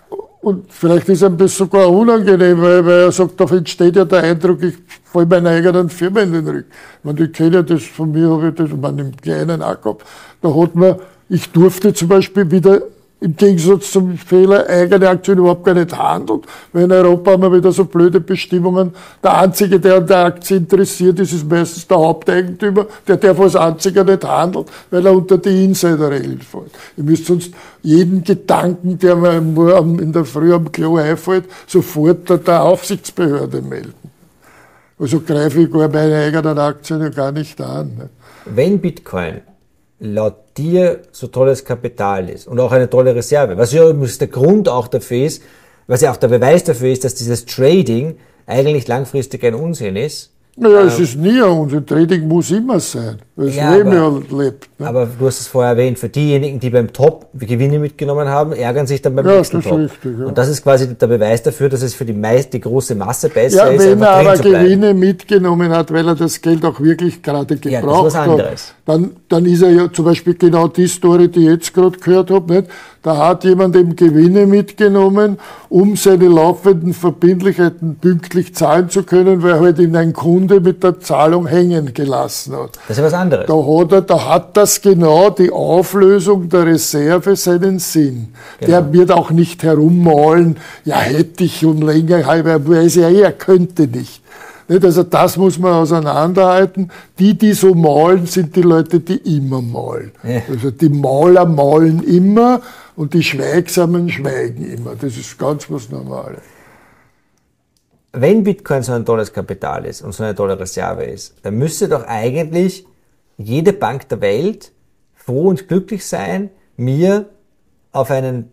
und vielleicht ist ihm das sogar unangenehm, weil er sagt, da entsteht ja der Eindruck, ich falle meiner eigenen Firma in den Rücken. Ich kenne ja das, von mir habe ich das, im kleinen auch gehabt. Da hat man, ich durfte zum Beispiel wieder im Gegensatz zum Fehler, eigene Aktien überhaupt gar nicht handelt. Weil in Europa haben wir wieder so blöde Bestimmungen. Der Einzige, der an der Aktie interessiert ist, ist meistens der Haupteigentümer. Der darf als einziger nicht handeln, weil er unter die Insiderregeln fällt. Ihr müsst sonst jeden Gedanken, der mir in der Früh am Klo einfällt, sofort der Aufsichtsbehörde melden. Also greife ich gar meine eigenen Aktien ja gar nicht an. Ne? Wenn Bitcoin laut dir so tolles Kapital ist und auch eine tolle Reserve, was ja übrigens der Grund auch dafür ist, was ja auch der Beweis dafür ist, dass dieses Trading eigentlich langfristig ein Unsinn ist. Naja, es ist nie ein Unsinn. Trading muss immer sein, weil das Leben ja lebt. Ne? Aber du hast es vorher erwähnt, für diejenigen, die beim Top Gewinne mitgenommen haben, ärgern sich dann beim nächsten Top. Richtig, ja. Und das ist quasi der Beweis dafür, dass es für die große Masse besser ist, wenn er aber Gewinne mitgenommen hat, weil er das Geld auch wirklich gerade gebraucht hat, dann ist er ja zum Beispiel genau die Story, die ich jetzt gerade gehört habe, nicht? Da hat jemand eben Gewinne mitgenommen, um seine laufenden Verbindlichkeiten pünktlich zahlen zu können, weil halt ihn ein Kunde mit der Zahlung hängen gelassen hat. Das ist ja was anderes. Da hat das genau die Auflösung der Reserve seinen Sinn. Genau. Der wird auch nicht herummalen, ja hätte ich und länger, weiß ja er könnte nicht. Also das muss man auseinanderhalten. Die so malen, sind die Leute, die immer malen. Ja. Also die Maler malen immer und die Schweigsamen schweigen immer. Das ist ganz was Normales. Wenn Bitcoin so ein tolles Kapital ist und so eine tolle Reserve ist, dann müsste doch eigentlich jede Bank der Welt froh und glücklich sein, mir auf einen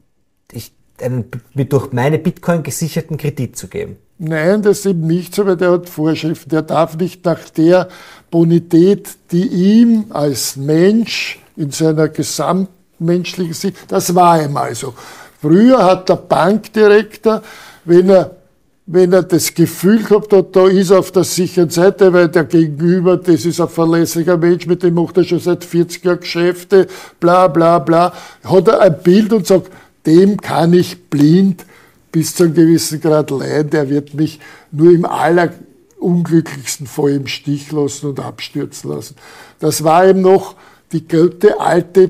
durch meine Bitcoin gesicherten Kredit zu geben. Nein, das ist eben nicht so, weil der hat Vorschriften. Der darf nicht nach der Bonität, die ihm als Mensch in seiner gesamtmenschlichen Sicht, das war einmal so. Früher hat der Bankdirektor, wenn er das Gefühl gehabt hat, da ist er auf der sicheren Seite, weil der Gegenüber, das ist ein verlässlicher Mensch, mit dem macht er schon seit 40 Jahren Geschäfte, bla bla bla, hat er ein Bild und sagt, dem kann ich blind bis zu einem gewissen Grad leihen, der wird mich nur im allerunglücklichsten Fall im Stich lassen und abstürzen lassen. Das war eben noch die gute alte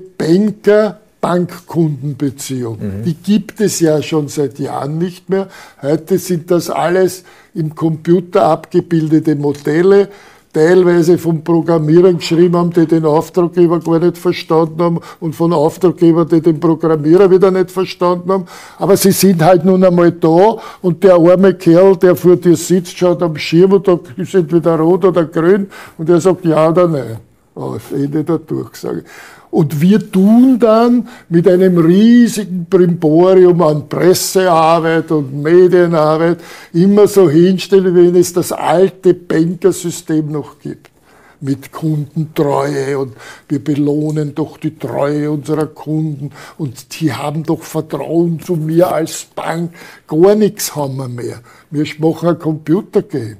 Banker-Bankkundenbeziehung. Die gibt es ja schon seit Jahren nicht mehr. Heute sind das alles im Computer abgebildete Modelle, teilweise von Programmierern geschrieben haben, die den Auftraggeber gar nicht verstanden haben und von Auftraggebern, die den Programmierer wieder nicht verstanden haben. Aber sie sind halt nun einmal da und der arme Kerl, der vor dir sitzt, schaut am Schirm und da ist entweder rot oder grün und er sagt ja oder nein. Aus Ende der Durchsage. Und wir tun dann mit einem riesigen Brimborium an Pressearbeit und Medienarbeit immer so hinstellen, wie wenn es das alte Bankersystem noch gibt. Mit Kundentreue und wir belohnen doch die Treue unserer Kunden und die haben doch Vertrauen zu mir als Bank. Gar nichts haben wir mehr. Wir machen ein Computergame.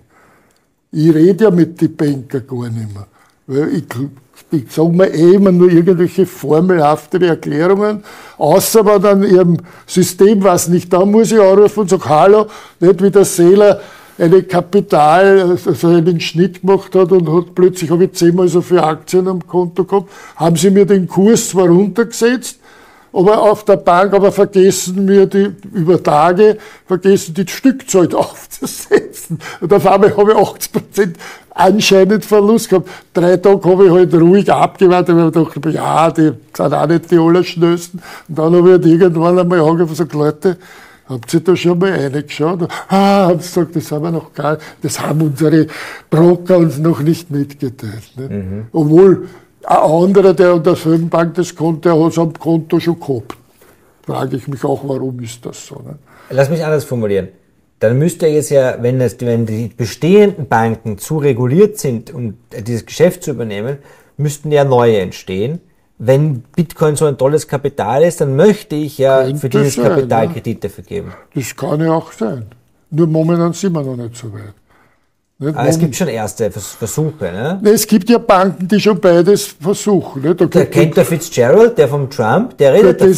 Ich rede ja mit den Banker gar nicht mehr. Weil ich sage mir immer nur irgendwelche formelhafte Erklärungen, außer wenn dann ihrem System was nicht, da muss ich anrufen und sagen, hallo, nicht wie der Seeler eine Kapital, also einen Schnitt gemacht hat und hat plötzlich habe ich 10-mal so viele Aktien am Konto gehabt, haben sie mir den Kurs zwar runtergesetzt, aber auf der Bank, aber vergessen mir über Tage, vergessen die Stückzahl aufzusetzen. Und auf einmal habe ich 80% anscheinend Verlust gehabt. 3 Tage habe ich halt ruhig abgewartet, weil ich dachte, ja, die sind auch nicht die allerschnellsten. Und dann habe ich halt irgendwann einmal angefangen und gesagt, Leute, habt ihr da schon mal reingeschaut? Haben sie gesagt, das haben wir noch gar nicht, das haben unsere Broker uns noch nicht mitgeteilt. Ne? Obwohl, ein anderer, der an derselben Bank das Konto, der hat es am Konto schon gehabt. Frage ich mich auch, warum ist das so? Ne? Lass mich anders formulieren. Dann müsste jetzt ja, wenn die bestehenden Banken zu reguliert sind, um dieses Geschäft zu übernehmen, müssten ja neue entstehen. Wenn Bitcoin so ein tolles Kapital ist, dann möchte ich ja könnte für dieses Kapital Kredite vergeben. Das kann ja auch sein. Nur momentan sind wir noch nicht so weit. Aber es gibt schon erste Versuche, ne? Es gibt ja Banken, die schon beides versuchen. Ne? Kennt der Fitzgerald, der vom Trump, der redet davon. Das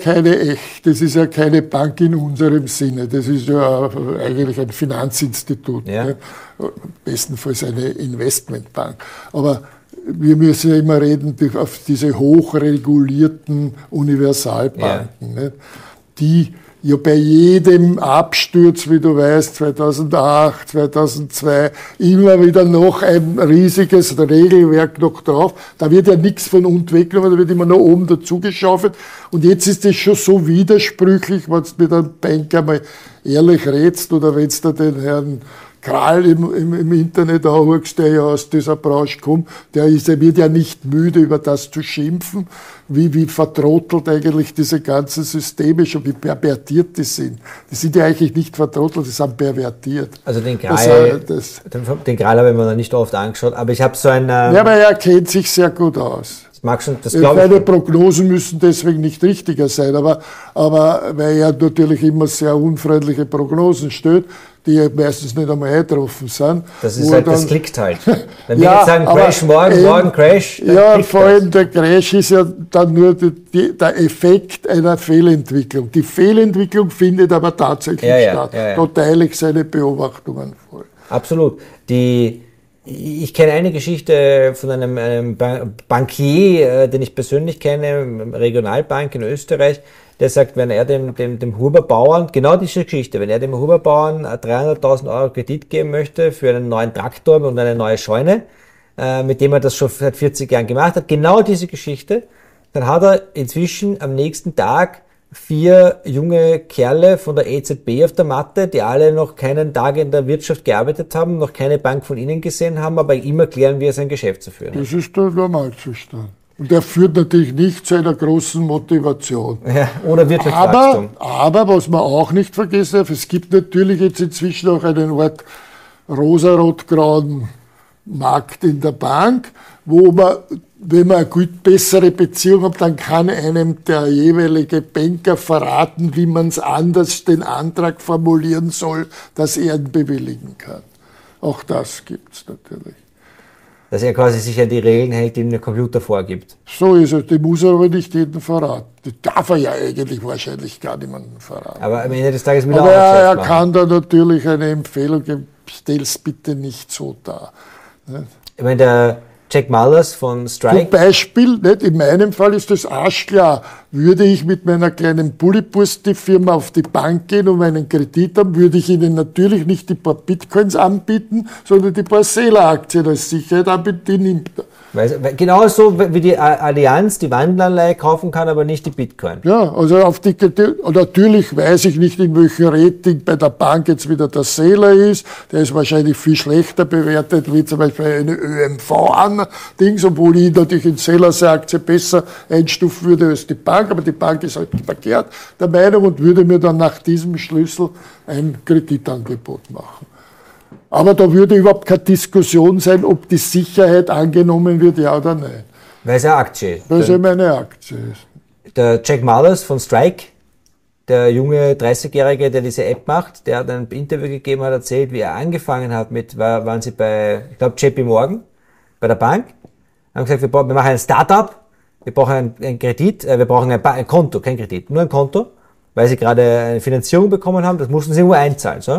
ist ja keine Bank in unserem Sinne. Das ist ja eigentlich ein Finanzinstitut. Ja. Ne? Bestenfalls eine Investmentbank. Aber wir müssen ja immer reden auf diese hochregulierten Universalbanken, nicht? Die ja bei jedem Absturz, wie du weißt, 2008, 2002, immer wieder noch ein riesiges Regelwerk noch drauf. Da wird ja nichts von unten weggenommen, da wird immer noch oben dazugeschaufelt. Und jetzt ist es schon so widersprüchlich, wenn du mit einem Banker mal ehrlich redst oder wenn du den Herrn Kral im Internet anhörst, der ja aus dieser Branche kommt, der wird ja nicht müde, über das zu schimpfen, wie vertrottelt eigentlich diese ganzen Systeme schon, wie pervertiert die sind. Die sind ja eigentlich nicht vertrottelt, die sind pervertiert. Also den Kral, den Kral habe ich mir noch nicht oft angeschaut, aber ich habe so ein... Ja, aber er kennt sich sehr gut aus. Meine Prognosen müssen deswegen nicht richtiger sein, aber weil er natürlich immer sehr unfreundliche Prognosen stellt, die meistens nicht einmal eingetroffen sind. Das ist halt, das klickt halt. Wenn wir jetzt sagen, Crash morgen Crash, dann ja, vor allem der Crash ist ja dann nur der Effekt einer Fehlentwicklung. Die Fehlentwicklung findet aber tatsächlich statt. Da teile ich seine Beobachtungen voll. Absolut. Ich kenne eine Geschichte von einem Bankier, den ich persönlich kenne, Regionalbank in Österreich, der sagt, wenn er dem Huber-Bauern, genau diese Geschichte, wenn er dem Huber-Bauern 300.000 Euro Kredit geben möchte für einen neuen Traktor und eine neue Scheune, mit dem er das schon seit 40 Jahren gemacht hat, genau diese Geschichte, dann hat er inzwischen am nächsten Tag 4 junge Kerle von der EZB auf der Matte, die alle noch keinen Tag in der Wirtschaft gearbeitet haben, noch keine Bank von ihnen gesehen haben, aber ihm erklären, wie er sein Geschäft zu führen hat. Das ist der Normalzustand. Und der führt natürlich nicht zu einer großen Motivation. Ja, oder Wirtschaftswachstum. Aber was man auch nicht vergessen darf, es gibt natürlich jetzt inzwischen auch einen Art rosarot-grauen Markt in der Bank, wo man, wenn man eine gut bessere Beziehung hat, dann kann einem der jeweilige Banker verraten, wie man es anders den Antrag formulieren soll, dass er ihn bewilligen kann. Auch das gibt's natürlich. Dass er quasi sich an die Regeln hält, die der Computer vorgibt. So ist es. Die muss er aber nicht jeden verraten. Die darf er ja eigentlich wahrscheinlich gar niemanden verraten. Aber am Ende des Tages wieder aber er kann da natürlich eine Empfehlung geben, stell's bitte nicht so dar. Ich meine, der Jack Mallers von Strike. Zum Beispiel, nicht, in meinem Fall ist das arschklar. Würde ich mit meiner kleinen Bullibursti-Firma auf die Bank gehen und einen Kredit haben, würde ich ihnen natürlich nicht die paar Bitcoins anbieten, sondern die paar Sela-Aktien als Sicherheit anbieten, die nimmt er. Genauso wie die Allianz die Wandelanleihe kaufen kann, aber nicht die Bitcoin. Ja, also natürlich weiß ich nicht, in welchem Rating bei der Bank jetzt wieder der Sela ist. Der ist wahrscheinlich viel schlechter bewertet, wie zum Beispiel eine ÖMV-Dings, obwohl ich natürlich in Selas Aktie besser einstufen würde als die Bank. Aber die Bank ist halt verkehrt der Meinung und würde mir dann nach diesem Schlüssel ein Kreditangebot machen. Aber da würde überhaupt keine Diskussion sein, ob die Sicherheit angenommen wird, ja oder nein. Weil es eine Aktie ist. Weil es eben eine Aktie ist. Der Jack Mallers von Strike, der junge 30-Jährige, der diese App macht, der hat ein Interview gegeben, hat erzählt, wie er angefangen hat waren sie bei, ich glaube, JP Morgan, bei der Bank, haben gesagt, wir machen ein Startup, wir brauchen einen Kredit, wir brauchen ein Konto, kein Kredit, nur ein Konto, weil sie gerade eine Finanzierung bekommen haben, das mussten sie irgendwo einzahlen, so.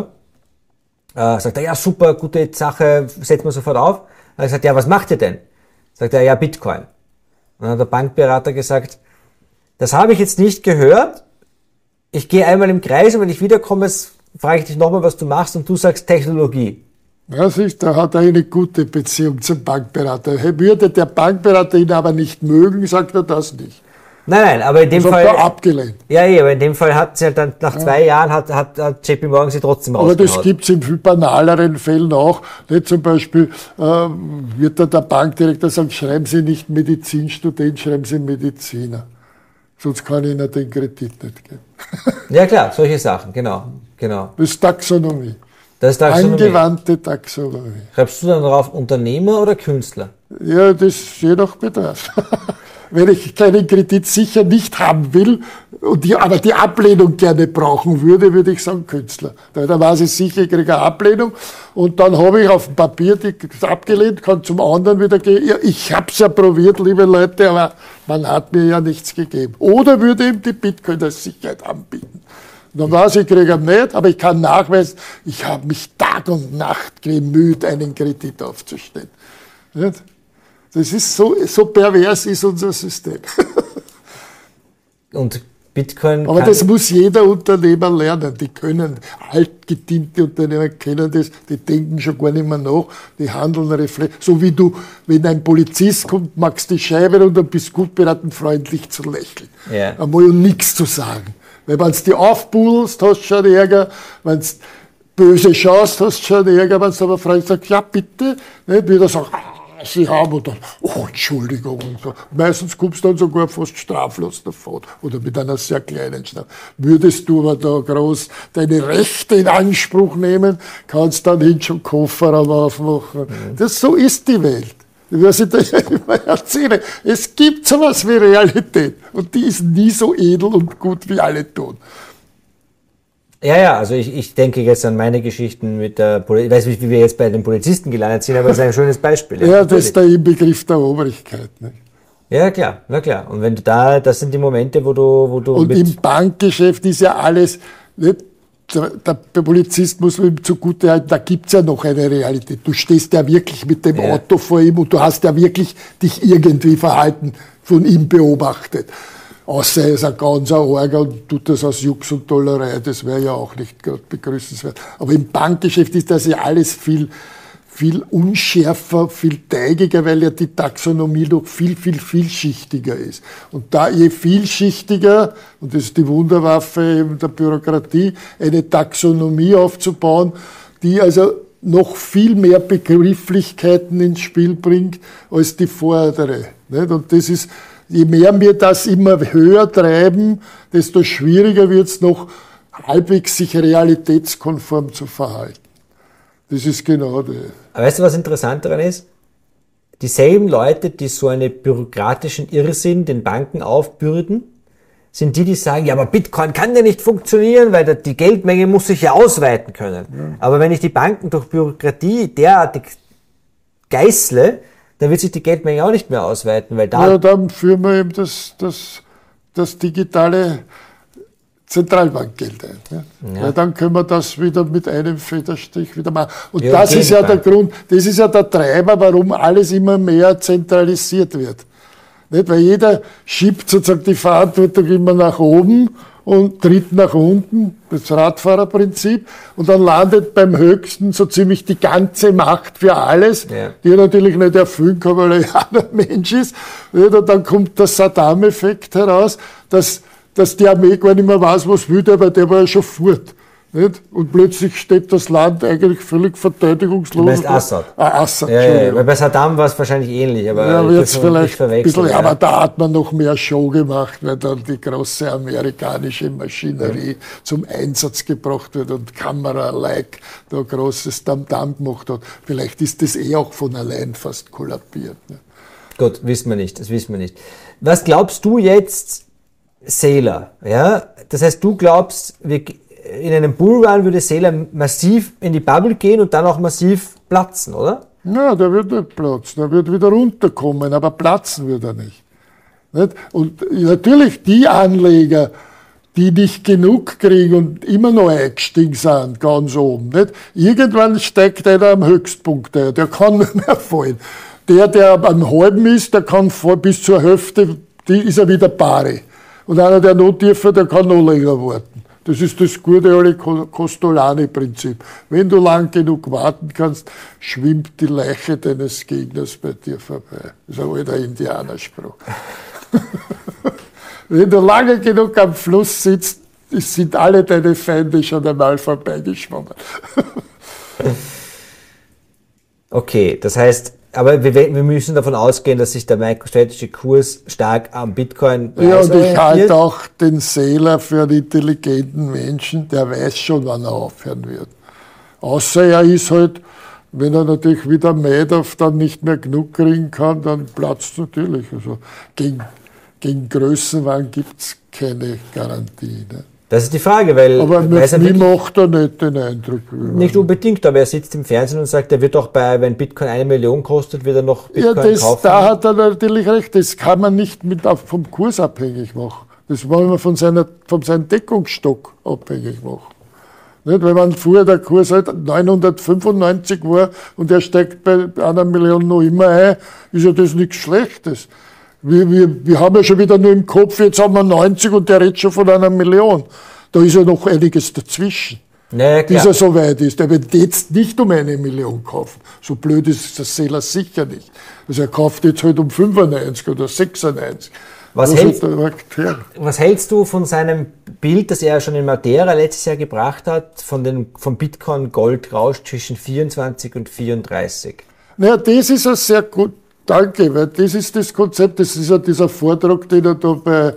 Sagt er, ja super, gute Sache, setzen wir sofort auf. Dann hat er gesagt, ja, was macht ihr denn? Sagt er, ja, Bitcoin. Und dann hat der Bankberater gesagt, das habe ich jetzt nicht gehört. Ich gehe einmal im Kreis und wenn ich wiederkomme, frage ich dich nochmal, was du machst und du sagst Technologie. Ja, siehst, da hat er eine gute Beziehung zum Bankberater. Würde der Bankberater ihn aber nicht mögen, sagt er das nicht. Nein, aber in dem das Fall... hat er abgelehnt. Ja, aber in dem Fall hat sie halt dann, nach 2 Jahren hat JP Morgan sie trotzdem rausgehauen. Aber das gibt's in viel banaleren Fällen auch. Nicht zum Beispiel wird da der Bankdirektor sagen, schreiben Sie nicht Medizinstudent, schreiben Sie Mediziner. Sonst kann ich Ihnen den Kredit nicht geben. Ja klar, solche Sachen, genau. Das ist Taxonomie. Das ist Taxonomie. Angewandte Taxonomie. Schreibst du dann drauf Unternehmer oder Künstler? Ja, das je nach Bedarf. Wenn ich keinen Kredit sicher nicht haben will, aber die Ablehnung gerne brauchen würde, würde ich sagen Künstler. Da weiß ich sicher, ich kriege eine Ablehnung und dann habe ich auf dem Papier die abgelehnt, kann zum anderen wieder gehen. Ja, ich habe es ja probiert, liebe Leute, aber man hat mir ja nichts gegeben. Oder würde ihm die Bitcoin als Sicherheit anbieten. Dann weiß ich, kriege ihn nicht, aber ich kann nachweisen, ich habe mich Tag und Nacht bemüht, einen Kredit aufzustellen. Nicht? Das ist so pervers ist unser System. Und Bitcoin. Aber das muss jeder Unternehmer lernen. Die können, altgediente Unternehmer kennen das, die denken schon gar nicht mehr nach, die handeln reflektiert. So wie du, wenn ein Polizist kommt, machst die Scheibe und dann bist gut beraten, freundlich zu lächeln. Ja. Einmal nichts zu sagen. Weil wenn du die aufbudelst, hast du schon Ärger, wenn du böse schaust, hast du schon Ärger, wenn du aber freundlich sagst, ja bitte, nicht wieder sagst, Sie haben und dann, oh, Entschuldigung. Und so. Meistens kommst du dann sogar fast straflos davon oder mit einer sehr kleinen Strafe. Würdest du aber da groß deine Rechte in Anspruch nehmen, kannst dann hin schon Kofferraum aufmachen. So ist die Welt. Was ich da immer erzähle. Es gibt sowas wie Realität und die ist nie so edel und gut, wie alle tun. Ja, also ich denke jetzt an meine Geschichten mit der Polizei. Ich weiß nicht, wie wir jetzt bei den Polizisten gelandet sind, aber das ist ein schönes Beispiel. Ja, das ist der Inbegriff der Obrigkeit. Nicht? Ja, klar, na klar. Und wenn du das sind die Momente, wo du und im Bankgeschäft ist ja alles, nicht? Der Polizist muss ihm zugutehalten, da gibt's ja noch eine Realität. Du stehst ja wirklich mit dem Auto vor ihm und du hast ja wirklich dich irgendwie verhalten von ihm beobachtet. Außer er ist ein ganz Arger und tut das aus Jux und Tollerei, das wäre ja auch nicht gerade begrüßenswert. Aber im Bankgeschäft ist das ja alles viel unschärfer, viel teigiger, weil ja die Taxonomie doch viel vielschichtiger ist. Und da je vielschichtiger, und das ist die Wunderwaffe der Bürokratie, eine Taxonomie aufzubauen, die also noch viel mehr Begrifflichkeiten ins Spiel bringt als die vordere. Und das ist, je mehr wir das immer höher treiben, desto schwieriger wird es noch, halbwegs sich realitätskonform zu verhalten. Das ist genau das. Aber weißt du, was interessant daran ist? Dieselben Leute, die so einen bürokratischen Irrsinn den Banken aufbürden, sind die sagen, ja, aber Bitcoin kann ja nicht funktionieren, weil die Geldmenge muss sich ja ausweiten können. Ja. Aber wenn ich die Banken durch Bürokratie derartig geißle, dann wird sich die Geldmenge auch nicht mehr ausweiten, weil da... Ja, dann führen wir eben das digitale Zentralbankgeld ein. Ne? Ja. Weil dann können wir das wieder mit einem Federstrich wieder machen. Und ja, das ist ja der Grund, das ist ja der Treiber, warum alles immer mehr zentralisiert wird. Nicht? Weil jeder schiebt sozusagen die Verantwortung immer nach oben und tritt nach unten, das Radfahrerprinzip, und dann landet beim Höchsten so ziemlich die ganze Macht für alles, die er natürlich nicht erfüllen kann, weil er ja ein Mensch ist. Und dann kommt der Saddam-Effekt heraus, dass die Armee gar nicht mehr weiß, was will der, weil der war ja schon fort. Nicht? Und plötzlich steht das Land eigentlich völlig verteidigungslos. Du meinst Assad? Assad, ja, weil bei Saddam war es wahrscheinlich ähnlich, aber ja, jetzt vielleicht ein bisschen, ja. Aber da hat man noch mehr Show gemacht, weil dann die große amerikanische Maschinerie zum Einsatz gebracht wird und Kamera-like da großes Tamtam gemacht hat. Vielleicht ist das auch von allein fast kollabiert. Ne? Gut, wissen wir nicht, das wissen wir nicht. Was glaubst du jetzt, Saylor? Ja? Das heißt, du glaubst, in einem Bullrun würde Saylor massiv in die Bubble gehen und dann auch massiv platzen, oder? Ja, der wird nicht platzen, der wird wieder runterkommen, aber platzen wird er nicht. Und natürlich die Anleger, die nicht genug kriegen und immer noch eingestiegen sind, ganz oben. Nicht? Irgendwann steigt einer am Höchstpunkt ein, der kann nicht mehr fallen. Der am halben ist, der kann bis zur Hälfte, die ist er wieder pari. Und einer, der noch tiefer, der kann noch länger warten. Das ist das gute alte Costolani-Prinzip. Wenn du lang genug warten kannst, schwimmt die Leiche deines Gegners bei dir vorbei. Das ist ein alter Indianerspruch. Wenn du lange genug am Fluss sitzt, sind alle deine Feinde schon einmal vorbeigeschwommen. Okay, das heißt, aber wir müssen davon ausgehen, dass sich der MicroStrategy-Kurs stark am Bitcoin-Preis ja, und ich halte auch den Saylor für einen intelligenten Menschen, der weiß schon, wann er aufhören wird. Außer er ist halt, wenn er natürlich wieder Madoff dann nicht mehr genug kriegen kann, dann platzt natürlich. Also gegen Größenwahn gibt es keine Garantie. Ne? Das ist die Frage, weil... Aber mir macht er nicht den Eindruck. Nicht unbedingt, aber er sitzt im Fernsehen und sagt, er wird auch wenn Bitcoin 1 Million kostet, wird er noch Bitcoin kaufen. Da hat er natürlich recht, das kann man nicht vom Kurs abhängig machen. Das wollen wir von seinem Deckungsstock abhängig machen. Nicht? Wenn man vorher der Kurs halt 995 war und er steigt bei 1 Million noch immer ein, ist ja das nichts Schlechtes. Wir haben ja schon wieder nur im Kopf, jetzt haben wir 90 und der redet schon von 1 Million. Da ist ja noch einiges dazwischen. Naja, bis er so weit ist. Er wird jetzt nicht um 1 Million kaufen. So blöd ist der Seller sicher nicht. Also er kauft jetzt halt um 95 oder 96. Was hältst du von seinem Bild, das er schon in Madeira letztes Jahr gebracht hat, vom Bitcoin-Gold-Rausch zwischen 24 und 34? Naja, das ist ja sehr gut. Danke, weil das ist das Konzept, das ist ja dieser Vortrag, den er da bei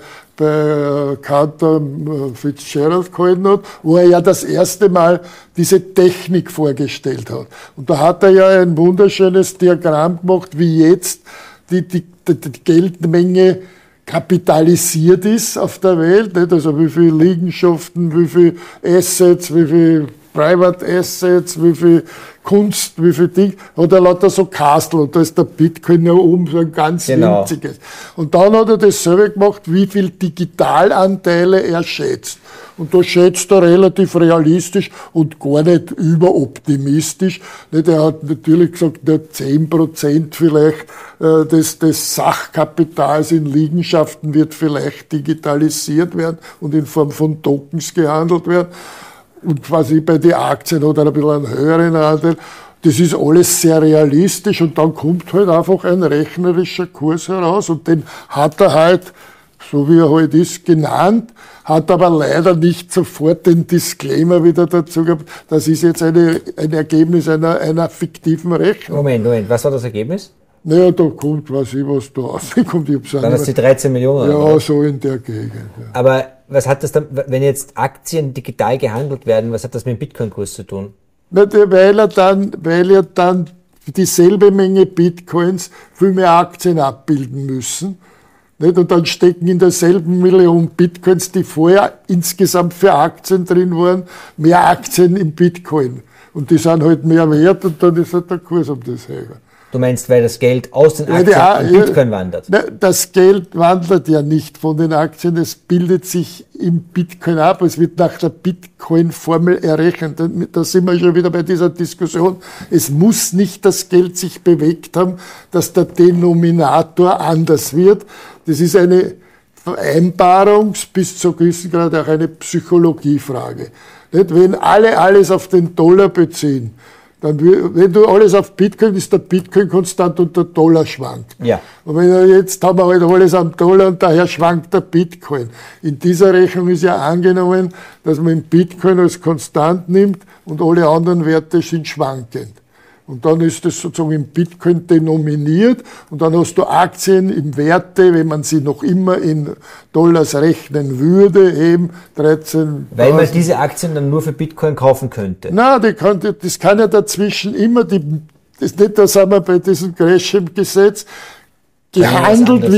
Cantor Fitzgerald gehalten hat, wo er ja das erste Mal diese Technik vorgestellt hat. Und da hat er ja ein wunderschönes Diagramm gemacht, wie jetzt die Geldmenge kapitalisiert ist auf der Welt, nicht? Also wie viele Liegenschaften, wie viele Assets, wie viele Private Assets, wie viel Kunst, wie viel Ding, hat er lauter so Kastel und da ist der Bitcoin ja oben so ein ganz winziges. Und dann hat er dasselbe gemacht, wie viel Digitalanteile er schätzt. Und da schätzt er relativ realistisch und gar nicht überoptimistisch. Er hat natürlich gesagt, nur 10% vielleicht des Sachkapitals in Liegenschaften wird vielleicht digitalisiert werden und in Form von Tokens gehandelt werden. Und quasi bei den Aktien hat er ein bisschen einen höheren Anteil. Das ist alles sehr realistisch und dann kommt halt einfach ein rechnerischer Kurs heraus und den hat er halt, so wie er halt ist, genannt, hat aber leider nicht sofort den Disclaimer wieder dazu gehabt. Das ist jetzt ein Ergebnis einer fiktiven Rechnung. Moment, was war das Ergebnis? Naja, da kommt, weiß ich, was da rauskommt. Dann ist die 13 Millionen. Ja, oder? So in der Gegend. Ja. Aber was hat das dann, wenn jetzt Aktien digital gehandelt werden, was hat das mit dem Bitcoin-Kurs zu tun? Na, weil ja dann dieselbe Menge Bitcoins viel mehr Aktien abbilden müssen. Nicht? Und dann stecken in derselben Million Bitcoins, die vorher insgesamt für Aktien drin waren, mehr Aktien im Bitcoin. Und die sind halt mehr wert und dann ist halt der Kurs um das höher. Du meinst, weil das Geld aus den Aktien in Bitcoin wandert? Das Geld wandert ja nicht von den Aktien, es bildet sich im Bitcoin ab, es wird nach der Bitcoin-Formel errechnet. Da sind wir schon wieder bei dieser Diskussion. Es muss nicht das Geld sich bewegt haben, dass der Denominator anders wird. Das ist eine bis zu gewissen Grad auch eine Psychologiefrage. Nicht? Wenn alle alles auf den Dollar beziehen, dann, wenn du alles auf Bitcoin, ist der Bitcoin konstant und der Dollar schwankt. Ja. Und jetzt haben wir halt alles am Dollar und daher schwankt der Bitcoin. In dieser Rechnung ist ja angenommen, dass man den Bitcoin als konstant nimmt und alle anderen Werte sind schwankend. Und dann ist das sozusagen im Bitcoin denominiert und dann hast du Aktien im Werte, wenn man sie noch immer in Dollars rechnen würde, eben 13. Weil man diese Aktien dann nur für Bitcoin kaufen könnte. Nein, das kann ja dazwischen immer, das ist nicht, da sind wir bei diesem Gresham-Gesetz, gehandelt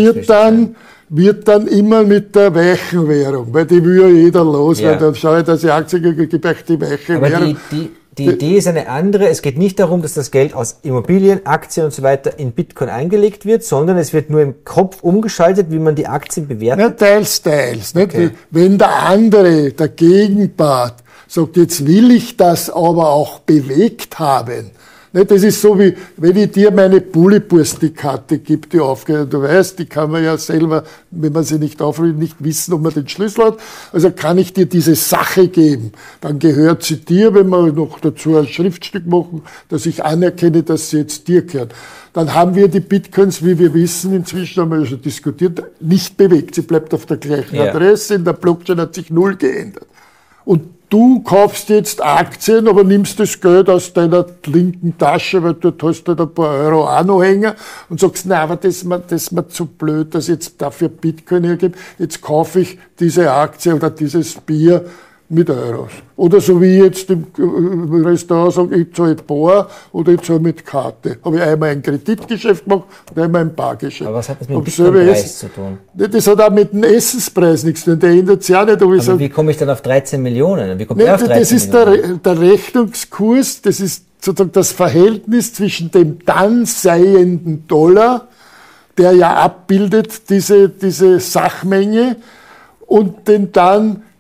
wird dann immer mit der weichen Währung, weil die will ja jeder los, weil dann schaue ich, dass ich Aktien gebe, euch die weiche Währung. Die Idee ist eine andere. Es geht nicht darum, dass das Geld aus Immobilien, Aktien und so weiter in Bitcoin eingelegt wird, sondern es wird nur im Kopf umgeschaltet, wie man die Aktien bewertet. Ja, teils. Nicht? Okay. Wenn der andere, der Gegenpart, sagt, jetzt will ich das aber auch bewegt haben. Nicht? Das ist so wie, wenn ich dir meine Bulliburs-Karte gebe, die aufgeht. Du weißt, die kann man ja selber, wenn man sie nicht aufruft, nicht wissen, ob man den Schlüssel hat. Also kann ich dir diese Sache geben. Dann gehört sie dir, wenn wir noch dazu ein Schriftstück machen, dass ich anerkenne, dass sie jetzt dir gehört. Dann haben wir die Bitcoins, wie wir wissen, inzwischen haben wir ja schon diskutiert, nicht bewegt. Sie bleibt auf der gleichen Adresse. In der Blockchain hat sich null geändert. Und du kaufst jetzt Aktien, aber nimmst das Geld aus deiner linken Tasche, weil dort hast du halt ein paar Euro auch noch hängen und sagst, na, aber das ist mir zu blöd, dass ich jetzt dafür Bitcoin hergebe. Jetzt kaufe ich diese Aktie oder dieses Bier mit Euros. Oder so wie jetzt im Restaurant sage, ich zahle bar oder ich zahle mit Karte. Habe ich einmal ein Kreditgeschäft gemacht und einmal ein Bargeschäft. Aber was hat das mit dem Bitcoin-Preis zu tun? Das hat auch mit dem Essenspreis nichts zu tun. Der ändert sich auch nicht. Aber wie komme ich dann auf 13 Millionen? Wie kommt der auf 13 das ist der Rechnungskurs, das ist sozusagen das Verhältnis zwischen dem dann seienden Dollar, der ja abbildet diese Sachmenge, und den dann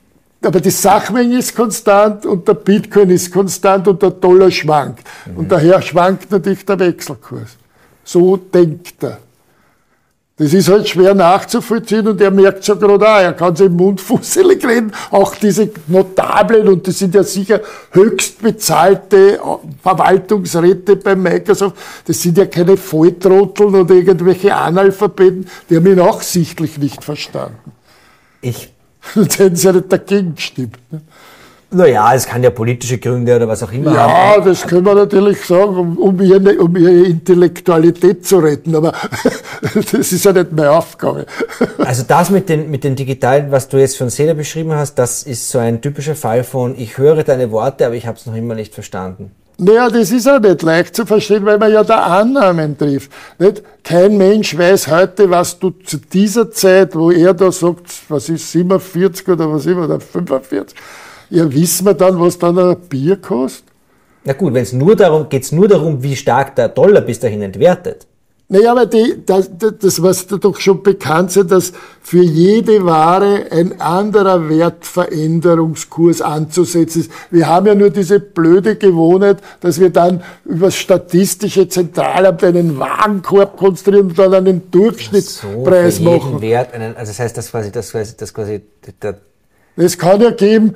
aber die Sachmenge ist konstant und der Bitcoin ist konstant und der Dollar schwankt. Und daher schwankt natürlich der Wechselkurs. So denkt er. Das ist halt schwer nachzuvollziehen und er merkt schon gerade auch, er kann sich im Mund fusselig reden, auch diese Notablen, und das sind ja sicher höchst bezahlte Verwaltungsräte bei Microsoft, das sind ja keine Volltrotteln oder irgendwelche Analphabeten, die haben ihn auch sichtlich nicht verstanden. Sonst hätten sie ja nicht dagegen gestimmt. Ne? Naja, es kann ja politische Gründe oder was auch immer haben. Ja, das können wir natürlich sagen, um ihre Intellektualität zu retten, aber das ist ja nicht meine Aufgabe. Also das mit den Digitalen, was du jetzt von Seda beschrieben hast, das ist so ein typischer Fall von, ich höre deine Worte, aber ich habe es noch immer nicht verstanden. Naja, das ist auch nicht leicht zu verstehen, weil man ja da Annahmen trifft. Nicht? Kein Mensch weiß heute, was du zu dieser Zeit, wo er da sagt, was ist 47 oder was immer, oder 45, ja, wissen wir dann, was dann ein Bier kostet? Na gut, geht's nur darum, wie stark der Dollar bis dahin entwertet. Naja, aber das, was da doch schon bekannt ist, dass für jede Ware ein anderer Wertveränderungskurs anzusetzen ist. Wir haben ja nur diese blöde Gewohnheit, dass wir dann über das statistische Zentralamt einen Warenkorb konstruieren und dann einen Durchschnittspreis machen. Wert also das heißt, das quasi der Es kann geben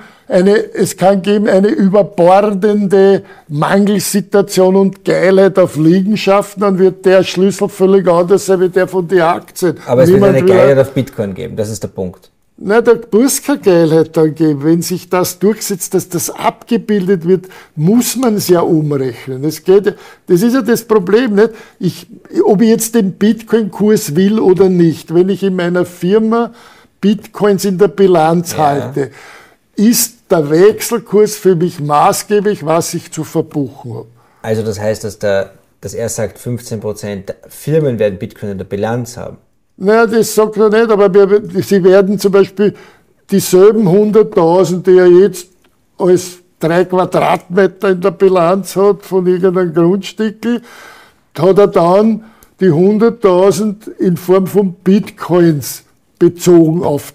eine überbordende Mangelsituation und Geilheit auf Liegenschaften, dann wird der Schlüssel völlig anders sein wie der von den Aktien. Aber es wird eine Geilheit auf Bitcoin geben, das ist der Punkt. Nein, da muss keine Geilheit dann geben. Wenn sich das durchsetzt, dass das abgebildet wird, muss man es ja umrechnen. Das ist ja das Problem, nicht? Ob ich jetzt den Bitcoin-Kurs will oder nicht, wenn ich in meiner Firma Bitcoins in der Bilanz halte, ist der Wechselkurs für mich maßgeblich, was ich zu verbuchen habe. Also das heißt, dass er sagt, 15% der Firmen werden Bitcoin in der Bilanz haben. Naja, das sagt er nicht, aber sie werden zum Beispiel dieselben 100.000, die er jetzt als 3 Quadratmeter in der Bilanz hat von irgendeinem Grundstück, hat er dann die 100.000 in Form von Bitcoins bezogen auf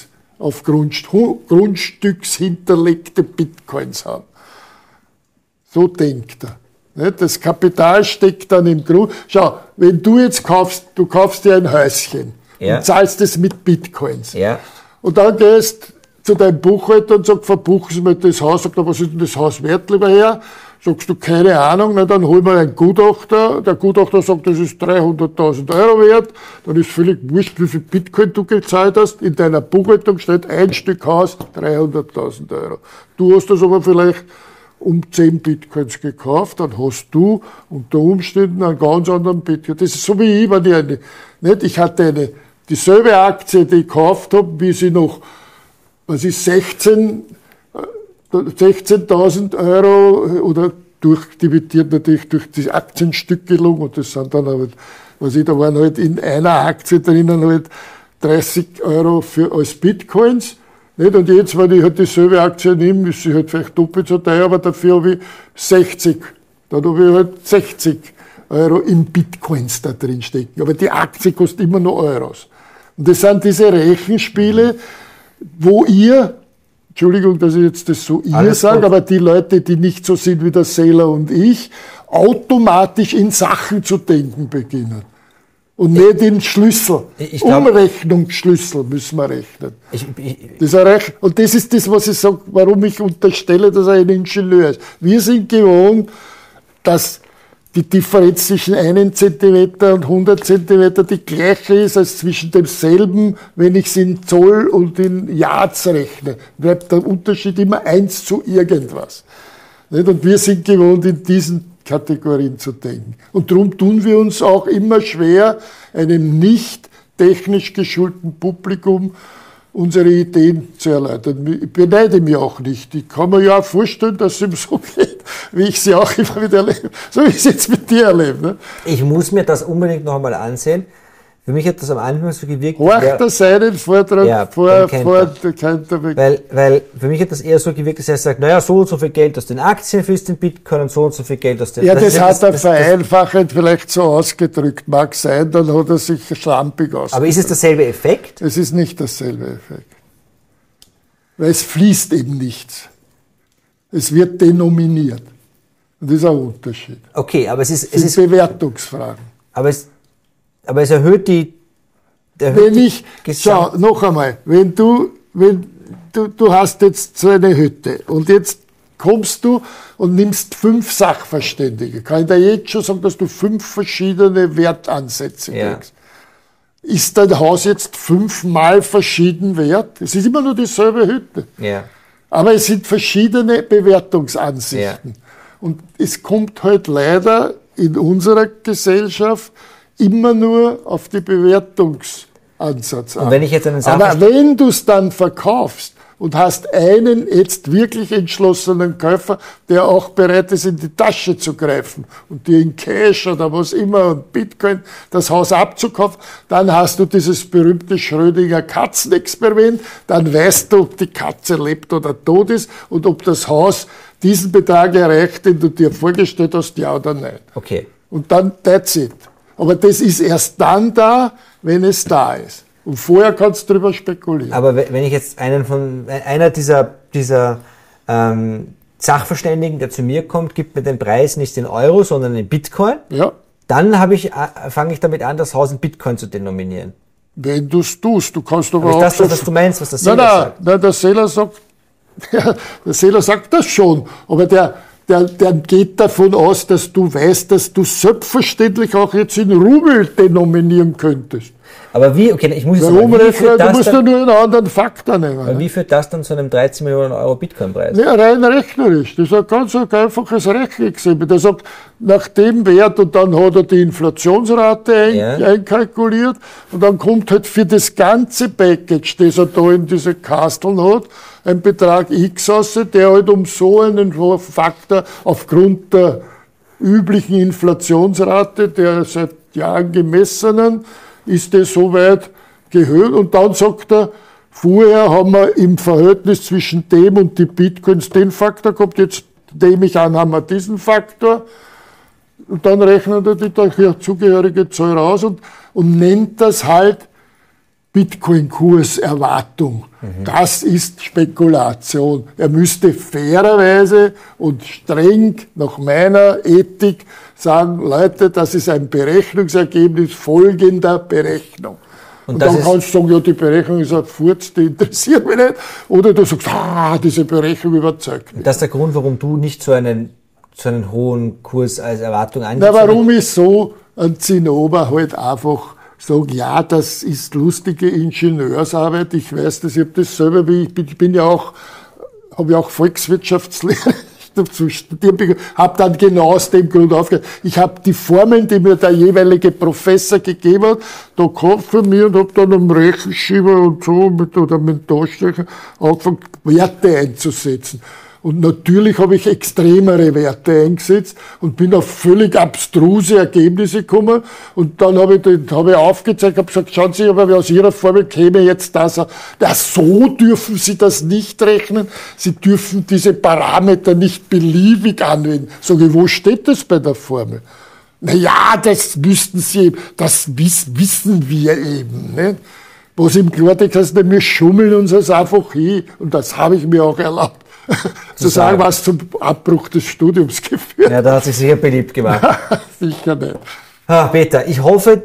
grundstückshinterlegte Bitcoins haben. So denkt er. Das Kapital steckt dann im Grund. Schau, wenn du jetzt kaufst dir ein Häuschen und zahlst es mit Bitcoins. Ja. Und dann gehst zu deinem Buchhalter und sagst, verbuchen Sie mir das Haus. Sagt er, was ist denn das Haus wert, lieber Herr? Sagst du, keine Ahnung, na, dann holen wir einen Gutachter. Der Gutachter sagt, das ist 300.000 Euro wert. Dann ist völlig wurscht, wie viel Bitcoin du gezahlt hast. In deiner Buchhaltung steht ein Stück Haus, 300.000 Euro. Du hast das aber vielleicht um 10 Bitcoins gekauft, dann hast du unter Umständen einen ganz anderen Bitcoin. Das ist so wie ich, wenn ich hatte dieselbe Aktie, die ich gekauft habe, wie sie noch, 16.000 Euro oder durchdividiert natürlich durch die Aktienstückelung, und das sind dann halt, da waren halt in einer Aktie drinnen halt 30 Euro als Bitcoins. Nicht? Und jetzt, wenn ich halt dieselbe Aktie nehme, ist sie halt vielleicht doppelt so teuer, aber dafür habe ich 60. Dann habe ich halt 60 Euro in Bitcoins da drin stecken. Aber die Aktie kostet immer noch Euros. Und das sind diese Rechenspiele, wo Entschuldigung, dass ich jetzt das so sage, aber die Leute, die nicht so sind wie der Saylor und ich, automatisch in Sachen zu denken beginnen. Und nicht in Schlüssel. Umrechnungsschlüssel müssen wir rechnen. Und das ist das, was ich sage, warum ich unterstelle, dass er ein Ingenieur ist. Wir sind gewohnt, dass die Differenz zwischen 1 Zentimeter und 100 Zentimeter die gleiche ist als zwischen demselben, wenn ich es in Zoll und in Yards rechne. Bleibt der Unterschied immer 1 zu irgendwas. Und wir sind gewohnt, in diesen Kategorien zu denken. Und darum tun wir uns auch immer schwer, einem nicht technisch geschulten Publikum unsere Ideen zu erläutern. Ich beneide mich auch nicht. Ich kann mir ja auch vorstellen, dass es ihm so geht, wie ich sie auch immer wieder erlebe. So wie ich es jetzt mit dir erlebe. Ne? Ich muss mir das unbedingt noch einmal ansehen. Für mich hat das am Anfang so gewirkt. Horcht er seinen Vortrag weil für mich hat das eher so gewirkt, dass er sagt, naja, so und so viel Geld aus den Aktien fließt in Bitcoin und so und so viel Geld aus den... Ja, das hat er vereinfachend vielleicht so ausgedrückt. Mag sein, dann hat er sich schlampig ausgedrückt. Aber ist es derselbe Effekt? Es ist nicht derselbe Effekt. weil es fließt eben nichts. Es wird denominiert. Und das ist ein Unterschied. Okay, aber es ist Bewertungsfragen. Aber es erhöht die schau, noch einmal, wenn du hast jetzt so eine Hütte und jetzt kommst du und nimmst 5 Sachverständige. Kann ich dir jetzt schon sagen, dass du 5 verschiedene Wertansätze kriegst? Ist dein Haus jetzt 5-mal verschieden wert? Es ist immer nur dieselbe Hütte. Ja. Aber es sind verschiedene Bewertungsansichten. Ja. Und es kommt halt leider in unserer Gesellschaft immer nur auf die Bewertungsansatz an. Und wenn ich jetzt einen Aber wenn du es dann verkaufst und hast einen jetzt wirklich entschlossenen Käufer, der auch bereit ist, in die Tasche zu greifen und dir in Cash oder was immer und Bitcoin das Haus abzukaufen, dann hast du dieses berühmte Schrödinger Katzenexperiment, dann weißt du, ob die Katze lebt oder tot ist und ob das Haus diesen Betrag erreicht, den du dir vorgestellt hast, ja oder nein. Okay. Und dann, that's it. Aber das ist erst dann da, wenn es da ist. Und vorher kannst du drüber spekulieren. Aber wenn ich jetzt einer dieser Sachverständigen, der zu mir kommt, gibt mir den Preis nicht in Euro, sondern in Bitcoin, dann fange ich damit an, das Haus in Bitcoin zu denominieren. Wenn du es tust, du kannst aber auch... Ist das, was du meinst, was der Seeler sagt? Nein, der Seeler sagt das schon, aber der geht davon aus, dass du weißt, dass du selbstverständlich auch jetzt in Rubel denominieren könntest. Aber wie? Okay, ich muss jetzt sagen, du musst ja nur einen anderen Faktor nehmen. Aber wie führt das dann zu einem 13 Millionen Euro Bitcoin-Preis? Ja, rein rechnerisch. Das ist ein ganz einfaches Rechenexempel. Der sagt, nach dem Wert und dann hat er die Inflationsrate einkalkuliert und dann kommt halt für das ganze Package, das er da in diese Kasteln hat, ein Betrag X raus, der halt um so einen Faktor aufgrund der üblichen Inflationsrate, der seit Jahren gemessenen, ist das soweit gehört. Und dann sagt er, vorher haben wir im Verhältnis zwischen dem und die Bitcoins den Faktor gehabt, jetzt nehme ich an, haben wir diesen Faktor. Und dann rechnet er die zugehörige Zahl raus und nennt das halt Bitcoin-Kurserwartung. Das ist Spekulation. Er müsste fairerweise und streng nach meiner Ethik sagen, Leute, das ist ein Berechnungsergebnis folgender Berechnung. Und dann kannst du sagen, ja, die Berechnung ist ein Furz, die interessiert mich nicht. Oder du sagst, diese Berechnung überzeugt mich. Das ist der Grund, warum du nicht so einen hohen Kurs als Erwartung angibst? Warum ist so ein Zinnober halt einfach sagen, ja, das ist lustige Ingenieursarbeit, ich weiß das, ich habe das selber, habe ja auch Volkswirtschaftslehre zu studieren, habe dann genau aus dem Grund aufgehört. Ich habe die Formeln, die mir der jeweilige Professor gegeben hat, da gehabt von mir und habe dann am Rechenschieber und so mit dem Taschenrechner angefangen, Werte einzusetzen. Und natürlich habe ich extremere Werte eingesetzt und bin auf völlig abstruse Ergebnisse gekommen. Und dann habe ich aufgezeigt, habe gesagt, schauen Sie, aber aus Ihrer Formel käme jetzt das. So dürfen Sie das nicht rechnen. Sie dürfen diese Parameter nicht beliebig anwenden. Sage ich, wo steht das bei der Formel? Naja, das müssten Sie, das wissen wir eben, nicht? Was im Klartext heißt, wir schummeln uns das einfach hin. Und das habe ich mir auch erlaubt. Zu sagen, was zum Abbruch des Studiums geführt. Ja, da hat sich sicher beliebt gemacht. Sicher nicht. Peter, ich hoffe,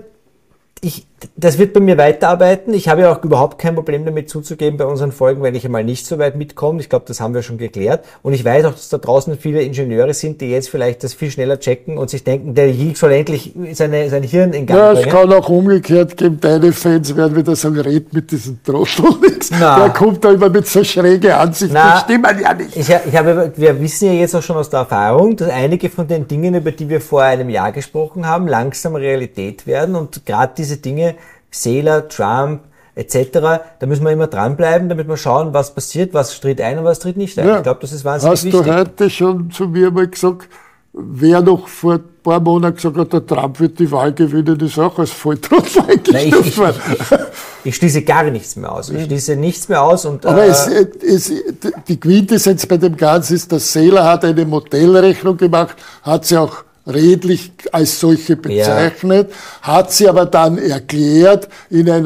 das wird bei mir weiterarbeiten. Ich habe ja auch überhaupt kein Problem damit zuzugeben bei unseren Folgen, wenn ich einmal nicht so weit mitkomme. Ich glaube, das haben wir schon geklärt. Und ich weiß auch, dass da draußen viele Ingenieure sind, die jetzt vielleicht das viel schneller checken und sich denken, der Higgs soll endlich sein Hirn in Gang bringen. Ja, es kann auch umgekehrt geben. Deine Fans werden wieder sagen, red mit diesem Trottel nichts. Der kommt da immer mit so schräge Ansichten. Die stimmen ja nicht. Wir wissen ja jetzt auch schon aus der Erfahrung, dass einige von den Dingen, über die wir vor einem Jahr gesprochen haben, langsam Realität werden. Und gerade diese Dinge, Saylor, Trump etc., da müssen wir immer dranbleiben, damit wir schauen, was passiert, was tritt ein und was tritt nicht ein. Ja. Ich glaube, das ist wahnsinnig wichtig. Hast du heute schon zu mir mal gesagt, wer noch vor ein paar Monaten gesagt hat, der Trump wird die Wahl gewinnen, ist auch als Volltrottel eingestuft worden. Ich schließe gar nichts mehr aus. Ich schließe nichts mehr aus. Aber die Quintessenz bei dem Ganzen ist, dass Saylor hat eine Modellrechnung gemacht, hat sie auch redlich als solche bezeichnet, hat sie aber dann erklärt in einer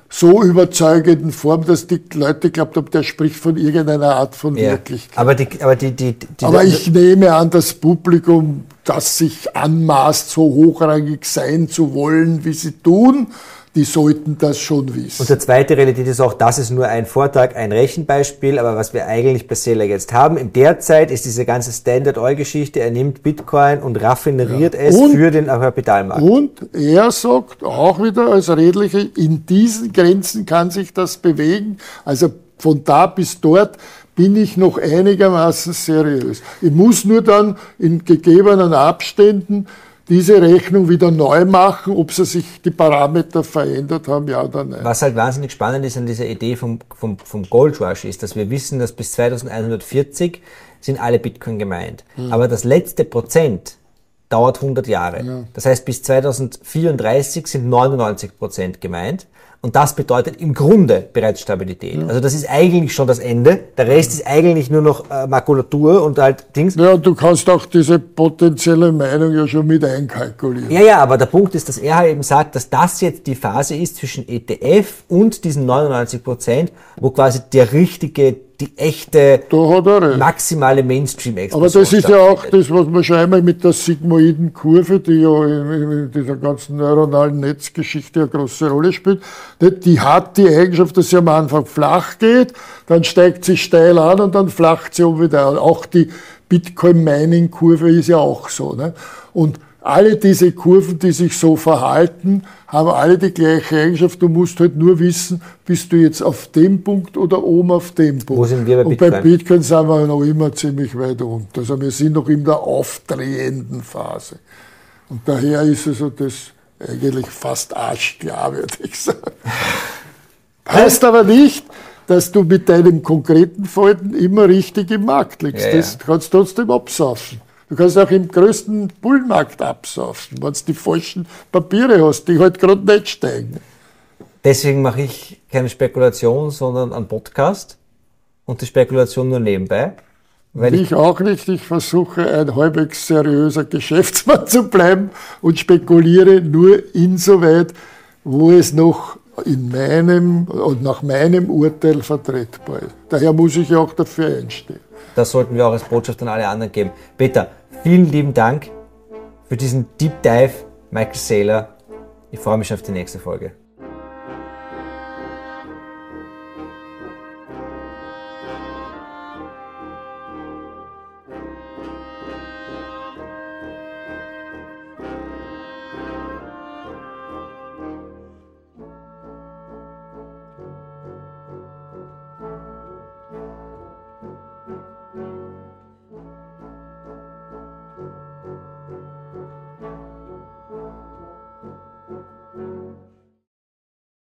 so überzeugenden Form, dass die Leute geglaubt haben, der spricht von irgendeiner Art von Wirklichkeit. Aber ich nehme an, das Publikum, das sich anmaßt, so hochrangig sein zu wollen, wie sie tun, die sollten das schon wissen. Und der zweite Realität ist auch, das ist nur ein Vortrag, ein Rechenbeispiel, aber was wir eigentlich bei Saylor jetzt haben, in der Zeit ist diese ganze Standard-Oil-Geschichte, er nimmt Bitcoin und raffineriert es für den Kapitalmarkt. Und er sagt auch wieder als Redliche, in diesen Grenzen kann sich das bewegen, also von da bis dort bin ich noch einigermaßen seriös. Ich muss nur dann in gegebenen Abständen diese Rechnung wieder neu machen, ob sich die Parameter verändert haben, ja oder nein. Was halt wahnsinnig spannend ist an dieser Idee vom Gold Rush ist, dass wir wissen, dass bis 2140 sind alle Bitcoin gemeint. Aber das letzte Prozent dauert 100 Jahre. Ja. Das heißt, bis 2034 sind 99% gemeint. Und das bedeutet im Grunde bereits Stabilität. Ja. Also das ist eigentlich schon das Ende. Der Rest ist eigentlich nur noch Makulatur und halt Dings. Ja, du kannst auch diese potenzielle Meinung ja schon mit einkalkulieren. Ja, aber der Punkt ist, dass er halt eben sagt, dass das jetzt die Phase ist zwischen ETF und diesen 99%, wo quasi die echte maximale Mainstream-Explosion. Aber das ist ja auch das, was man schon einmal mit der sigmoiden Kurve, die ja in dieser ganzen neuronalen Netzgeschichte eine große Rolle spielt, die hat die Eigenschaft, dass sie am Anfang flach geht, dann steigt sie steil an und dann flacht sie um wieder an. Auch die Bitcoin-Mining-Kurve ist ja auch so. Ne? Und alle diese Kurven, die sich so verhalten, haben alle die gleiche Eigenschaft. Du musst halt nur wissen, bist du jetzt auf dem Punkt oder oben auf dem Punkt. Wo sind wir bei Bitcoin? Und bei Bitcoin sind wir noch immer ziemlich weit unten. Also wir sind noch in der aufdrehenden Phase. Und daher ist also das eigentlich fast arschklar, würde ich sagen. Heißt aber nicht, dass du mit deinem konkreten Verhalten immer richtig im Markt liegst. Ja, das kannst du trotzdem absaufen. Du kannst auch im größten Bullmarkt absaufen, wenn du die falschen Papiere hast, die halt gerade nicht steigen. Deswegen mache ich keine Spekulation, sondern einen Podcast und die Spekulation nur nebenbei. Weil ich auch nicht. Ich versuche, ein halbwegs seriöser Geschäftsmann zu bleiben und spekuliere nur insoweit, wo es noch in meinem und nach meinem Urteil vertretbar ist. Daher muss ich ja auch dafür einstehen. Das sollten wir auch als Botschaft an alle anderen geben. Peter, vielen lieben Dank für diesen Deep Dive, Michael Saylor. Ich freue mich schon auf die nächste Folge.